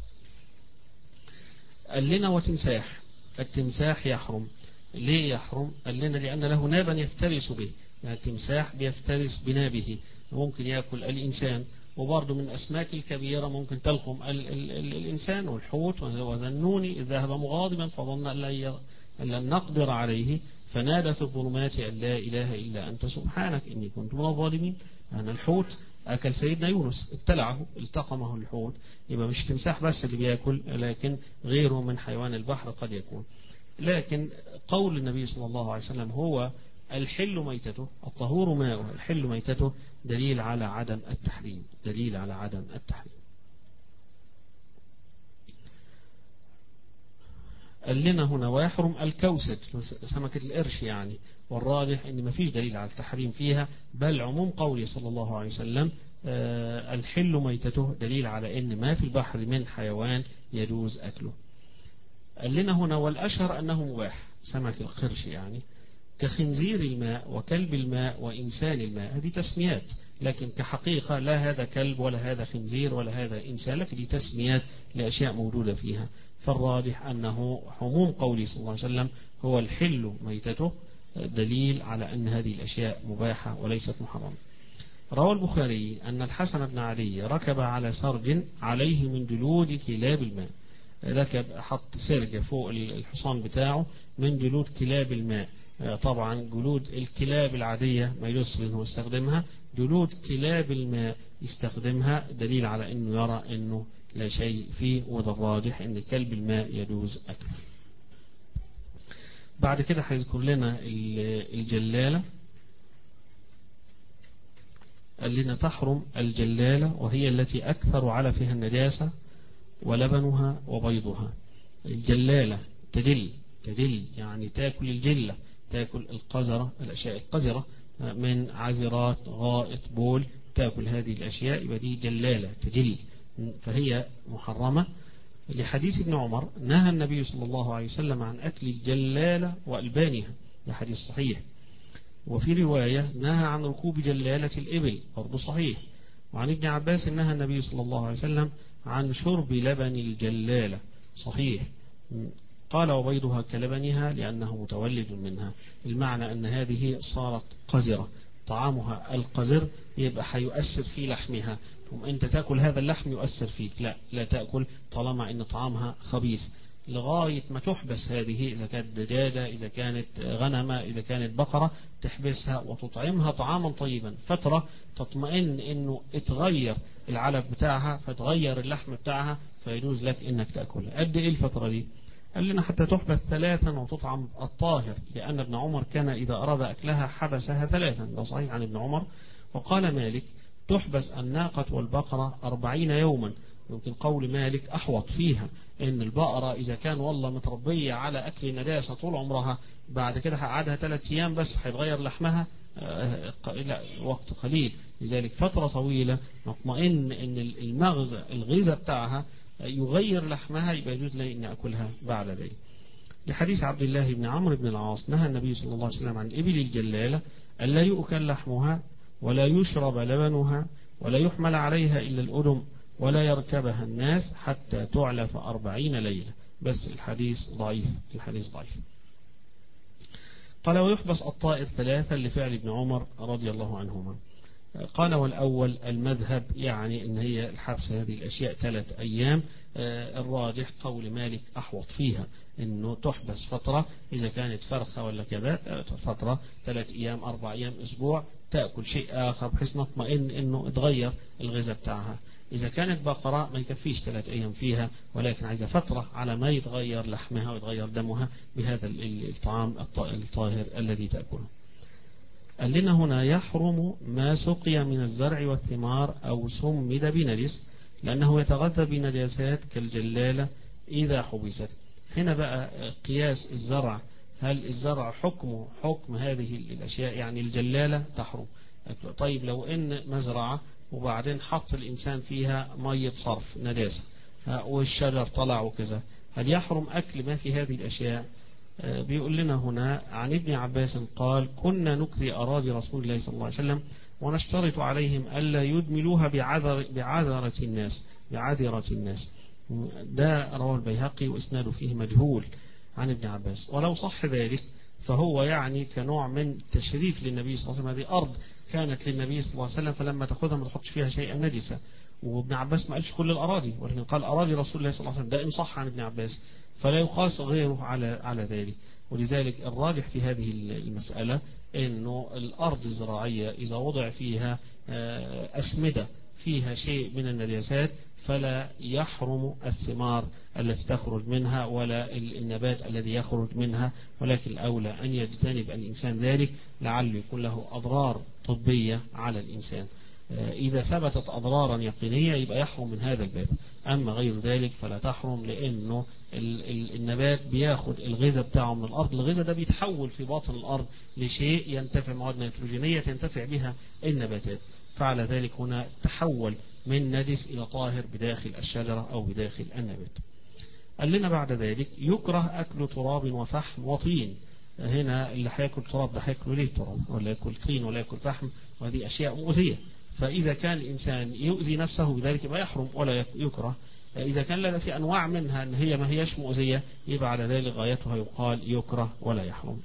S1: قال لنا وتمساح، التمساح يحرم. ليه يحرم؟ قال لنا لأن له نابا يفترس به، يعني التمساح بيفترس بنابه، ممكن يأكل الإنسان، وبرضه من الأسماك الكبيرة ممكن تلقم ال ال ال الإنسان، والحوت وذنوني إذ ذهب مغاضبا فظن أن لن نقدر عليه فنادى في الظلمات أن لا إله إلا أنت سبحانك إني كنت من الظالمين. أنا الحوت أكل سيدنا يونس، ابتلعه التقمه الحوت، يبقى مش تمساح بس اللي بيأكل، لكن غيره من حيوان البحر قد يكون. لكن قول النبي صلى الله عليه وسلم هو الحل ميتته الطهور ماؤه الحل ميتته دليل على عدم التحريم، دليل على عدم التحريم. قال لنا هنا ويحرم الكوسج، سمكة القرش يعني، والراجح ان ما فيش دليل على التحريم فيها، بل عموم قوله صلى الله عليه وسلم آه الحل ميتته دليل على ان ما في البحر من حيوان يجوز أكله. قال لنا هنا والأشهر أنه مباح، سمك القرش يعني، كخنزير الماء وكلب الماء وإنسان الماء، هذه تسميات، لكن كحقيقة لا هذا كلب ولا هذا خنزير ولا هذا إنسان، لكن دي تسميات لأشياء موجودة فيها. فالراجح أنه عموم قوله صلى الله عليه وسلم هو الحل ميتته دليل على أن هذه الأشياء مباحة وليست محرمة. روى البخاري أن الحسن بن علي ركب على سرج عليه من جلود كلاب الماء، ركب حط سرج فوق الحصان بتاعه من جلود كلاب الماء، طبعا جلود الكلاب العادية ما يجوز انه يستخدمها، جلود كلاب الماء يستخدمها، دليل على انه يرى انه لا شيء فيه، وده الراجح ان كلب الماء يجوز اكله. بعد كده هيذكر لنا الجلالة. قال لنا تحرم الجلالة وهي التي أكثر علفها النجاسة ولبنها وبيضها. الجلالة تجل تجل يعني تأكل الجلة، تأكل القذرة، الأشياء القذرة من عذرات غائط بول، تأكل هذه الأشياء، يبقى دي جلالة تجل، فهي محرمة. لحديث ابن عمر نهى النبي صلى الله عليه وسلم عن أكل الجلالة وألبانها، ده حديث صحيح. وفي رواية نهى عن ركوب جلالة الإبل، برضه صحيح. وعن ابن عباس نهى النبي صلى الله عليه وسلم عن شرب لبن الجلالة، صحيح. قال وبيضها كلبنها لأنه متولد منها، المعنى أن هذه صارت قذرة، طعامها القذر، يبقى هيؤثر في لحمها، أنت تأكل هذا اللحم يؤثر فيك، لا لا تأكل طالما أن طعامها خبيث، لغاية ما تحبس هذه، إذا كانت دجاجة، إذا كانت غنمة، إذا كانت بقرة، تحبسها وتطعمها طعاما طيبا فترة تطمئن أنه اتغير العلف بتاعها، فتغير اللحم بتاعها، فيجوز لك أنك تأكلها. قد إيه الفترة دي؟ قال لنا حتى تحبس ثلاثا وتطعم الطاهر، لأن ابن عمر كان إذا أراد أكلها حبسها ثلاثا، ده صحيح عن ابن عمر. وقال مالك تحبس الناقة والبقرة أربعين يوما، يمكن قول مالك أحوط فيها، إن البقرة إذا كان والله متربية على أكل النجاسة طول عمرها، بعد كده هقعدها ثلاث أيام بس هيتغير لحمها، لا وقت قليل، لذلك فترة طويلة نطمئن إن المغزى الغذاء بتاعها يغير لحمها، يبقى يجوز لي أن أكلها بعد ذلك. لحديث عبد الله بن عمرو بن العاص نهى النبي صلى الله عليه وسلم عن إبل الجلالة ألا يؤكل لحمها ولا يشرب لبنها ولا يحمل عليها إلا الأدم ولا يركبها الناس حتى تعلف أربعين ليلة، بس الحديث ضعيف، الحديث ضعيف. قال ويحبس الطائر ثلاثا لفعل ابن عمر رضي الله عنهما. قال والأول المذهب، يعني ان هي الحبس هذه الأشياء ثلاث أيام، الراجح قول مالك أحوط فيها، انه تحبس فترة، إذا كانت فرخة ولا كذا فترة ثلاث أيام أربع أيام أسبوع، تأكل شيء آخر بحيث نطمئن انه اتغير الغذاء بتاعها. إذا كانت بقرة ما يكفيش ثلاث أيام فيها، ولكن عايزة فترة على ما يتغير لحمها ويتغير دمها بهذا الطعام الطاهر الذي تأكله. قال لنا هنا يحرم ما سقي من الزرع والثمار أو سمد بنجس، لأنه يتغذى بنجاسات كالجلالة إذا حبست. هنا بقى قياس الزرع، هل الزرع حكمه حكم هذه الأشياء؟ يعني الجلالة تحرم، طيب لو إن مزرعة وبعدين حط الإنسان فيها مية صرف نجاسة والشجر طلع وكذا، هل يحرم أكل ما في هذه الأشياء؟ بيقول لنا هنا عن ابن عباس قال كنا نكري أراضي رسول الله صلى الله عليه وسلم ونشترط عليهم ألا يدملوها بعذر بعذرة الناس بعذرة الناس. ده رواه البيهقي وإسناده فيه مجهول عن ابن عباس، ولو صح ذلك فهو يعني كنوع من تشريف للنبي صلى الله عليه وسلم، هذه أرض كانت للنبي صلى الله عليه وسلم، فلما تأخذها ما تحطش فيها شيئا نجسا. وابن عباس ما قالش كل الأراضي، ولكن قال أراضي رسول الله صلى الله عليه وسلم، ده إن صح عن ابن عباس، فلا يقاس غيره على على ذلك. ولذلك الراجح في هذه المسألة إنه الأرض الزراعية إذا وضع فيها أسمدة فيها شيء من النجاسات فلا يحرم الثمار التي تخرج منها ولا النبات الذي يخرج منها، ولكن الأولى أن يجتنب الإنسان ذلك لعله يكون له أضرار طبية على الإنسان. إذا ثبتت أضرارا يقينية يبقى يحرم من هذا الباب، أما غير ذلك فلا تحرم، لأنه النبات بياخد الغذاء بتاعه من الأرض، الغذاء ده بيتحول في باطن الأرض لشيء ينتفع مواد نيتروجينية تنتفع بها النباتات، فعلى ذلك هنا تحول من نجس إلى طاهر بداخل الشجرة أو بداخل النبات. قال لنا بعد ذلك يكره أكل تراب وفحم وطين. هنا اللي هياكل تراب ده هياكل ليه تراب ولا ياكل طين ولا ياكل فحم، وهذه أشياء مؤذية، فإذا كان الإنسان يؤذي نفسه بذلك يبقى يحرم ولا يكره. إذا كان لدى في أنواع منها أن هي ما هيش مؤذية يبقى على ذلك غايتها يقال يكره ولا يحرم.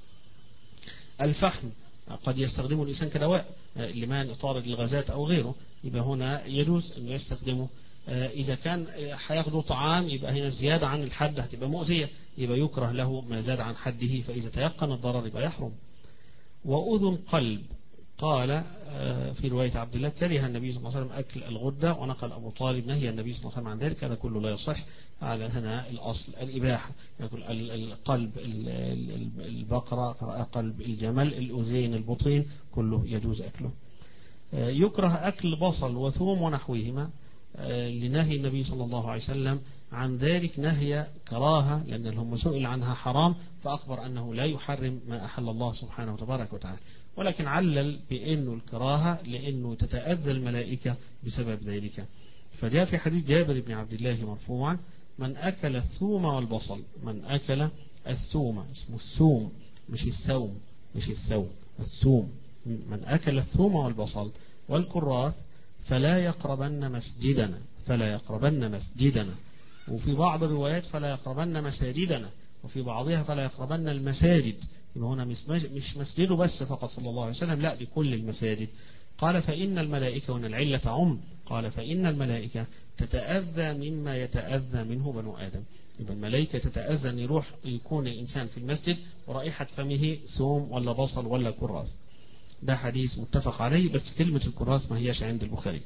S1: الفحم قد يستخدمه الإنسان كدواء لمن طارد الغازات أو غيره، يبقى هنا يجوز أن يستخدمه. إذا كان هياخدوا طعام يبقى هنا الزيادة عن الحد هتبقى مؤذية، يبقى يكره له ما زاد عن حده، فإذا تيقن الضرر يبقى يحرم. وأذن قلب، قال في رواية عبد الله كره النبي صلى الله عليه وسلم أكل الغدة، ونقل أبو طالب نهي النبي صلى الله عليه وسلم عن ذلك، هذا كله لا يصح. على هنا الأصل الإباحة، يقول القلب البقرة، قلب الجمل، الأذين، البطين، كله يجوز أكله. يكره أكل بصل وثوم ونحوهما لنهي النبي صلى الله عليه وسلم عن ذلك نهي كراهة، لأن هم سئل عنها حرام فأخبر أنه لا يحرم ما أحل الله سبحانه وتبارك وتعالى، ولكن علل بأنه الكراهة لأنه تتأذى الملائكة بسبب ذلك. فجاء في حديث جابر بن عبد الله مرفوعا: من أكل الثوم والبصل، من أكل الثوم، اسمه الثوم مش الثوم، مش الثوم، الثوم، من أكل الثوم والبصل والكراث فلا يقربن مسجدنا، فلا يقربن مسجدنا، وفي بعض الروايات فلا يقربن مساجدنا، وفي بعضها فلا يقربن المساجد. يبقى هنا مش مسجده بس فقط صلى الله عليه وسلم، لا لكل المساجد. قال فإن الملائكة، وأن العلة عم، قال فإن الملائكة تتأذى مما يتأذى منه بنو آدم. يبقى الملائكة تتأذى أن يروح يكون الإنسان في المسجد ورائحة فمه ثوم ولا بصل ولا كراث. ده حديث متفق عليه، بس كلمة الكراث ما هيش عند البخاري.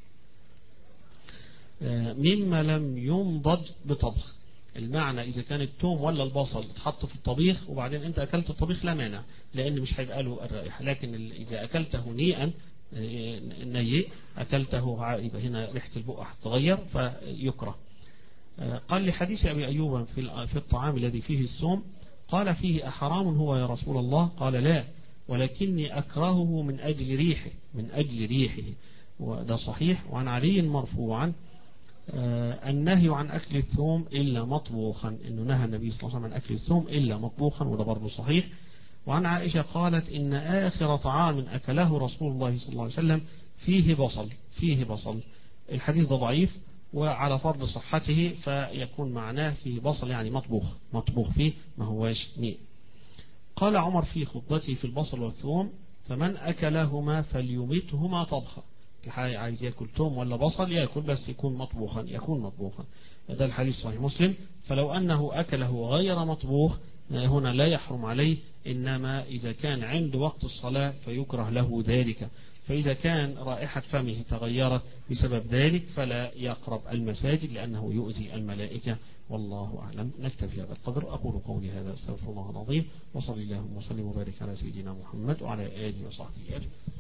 S1: مما لم ينضج بطبخ، المعنى إذا كان الثوم ولا البصل اتحط في الطبيخ وبعدين أنت أكلت الطبيخ لا مانع، لأن مش هيبقى له الرائحة، لكن إذا أكلته نيئا نيء أكلته يبقى هنا ريحة البقع هتتغير فيكره. قال لحديث أبي أيوب في الطعام الذي فيه الثوم، قال فيه أحرام هو يا رسول الله؟ قال لا، ولكني أكرهه من أجل ريحه، من أجل ريحه، وده صحيح. وعن علي مرفوعا النهي عن أكل الثوم إلا مطبوخا، إنه نهى النبي صلى الله عليه وسلم عن أكل الثوم إلا مطبوخا، وده برضه صحيح. وعن عائشة قالت إن آخر طعام أكله رسول الله صلى الله عليه وسلم فيه بصل، فيه بصل. الحديث ده ضعيف، وعلى فرض صحته فيكون معناه فيه بصل يعني مطبوخ، مطبوخ فيه ما هواش نيء. قال عمر في خطبته في البصل والثوم: فمن أكلهما فليمتهما طبخا، عايز يأكل ثوم ولا بصل يأكل، بس يكون مطبوخا، يكون مطبوخا. ده الحديث صحيح مسلم. فلو أنه أكله غير مطبوخ هنا لا يحرم عليه، إنما إذا كان عند وقت الصلاة فيكره له ذلك. فإذا كان رائحة فمه تغيرت بسبب ذلك فلا يقرب المساجد لأنه يؤذي الملائكة، والله أعلم. نكتفي هذا القدر. أقول قولي هذا، استغفر الله العظيم، وصلى الله وسلم وبارك على سيدنا محمد وعلى آله وصحبه أجمعين.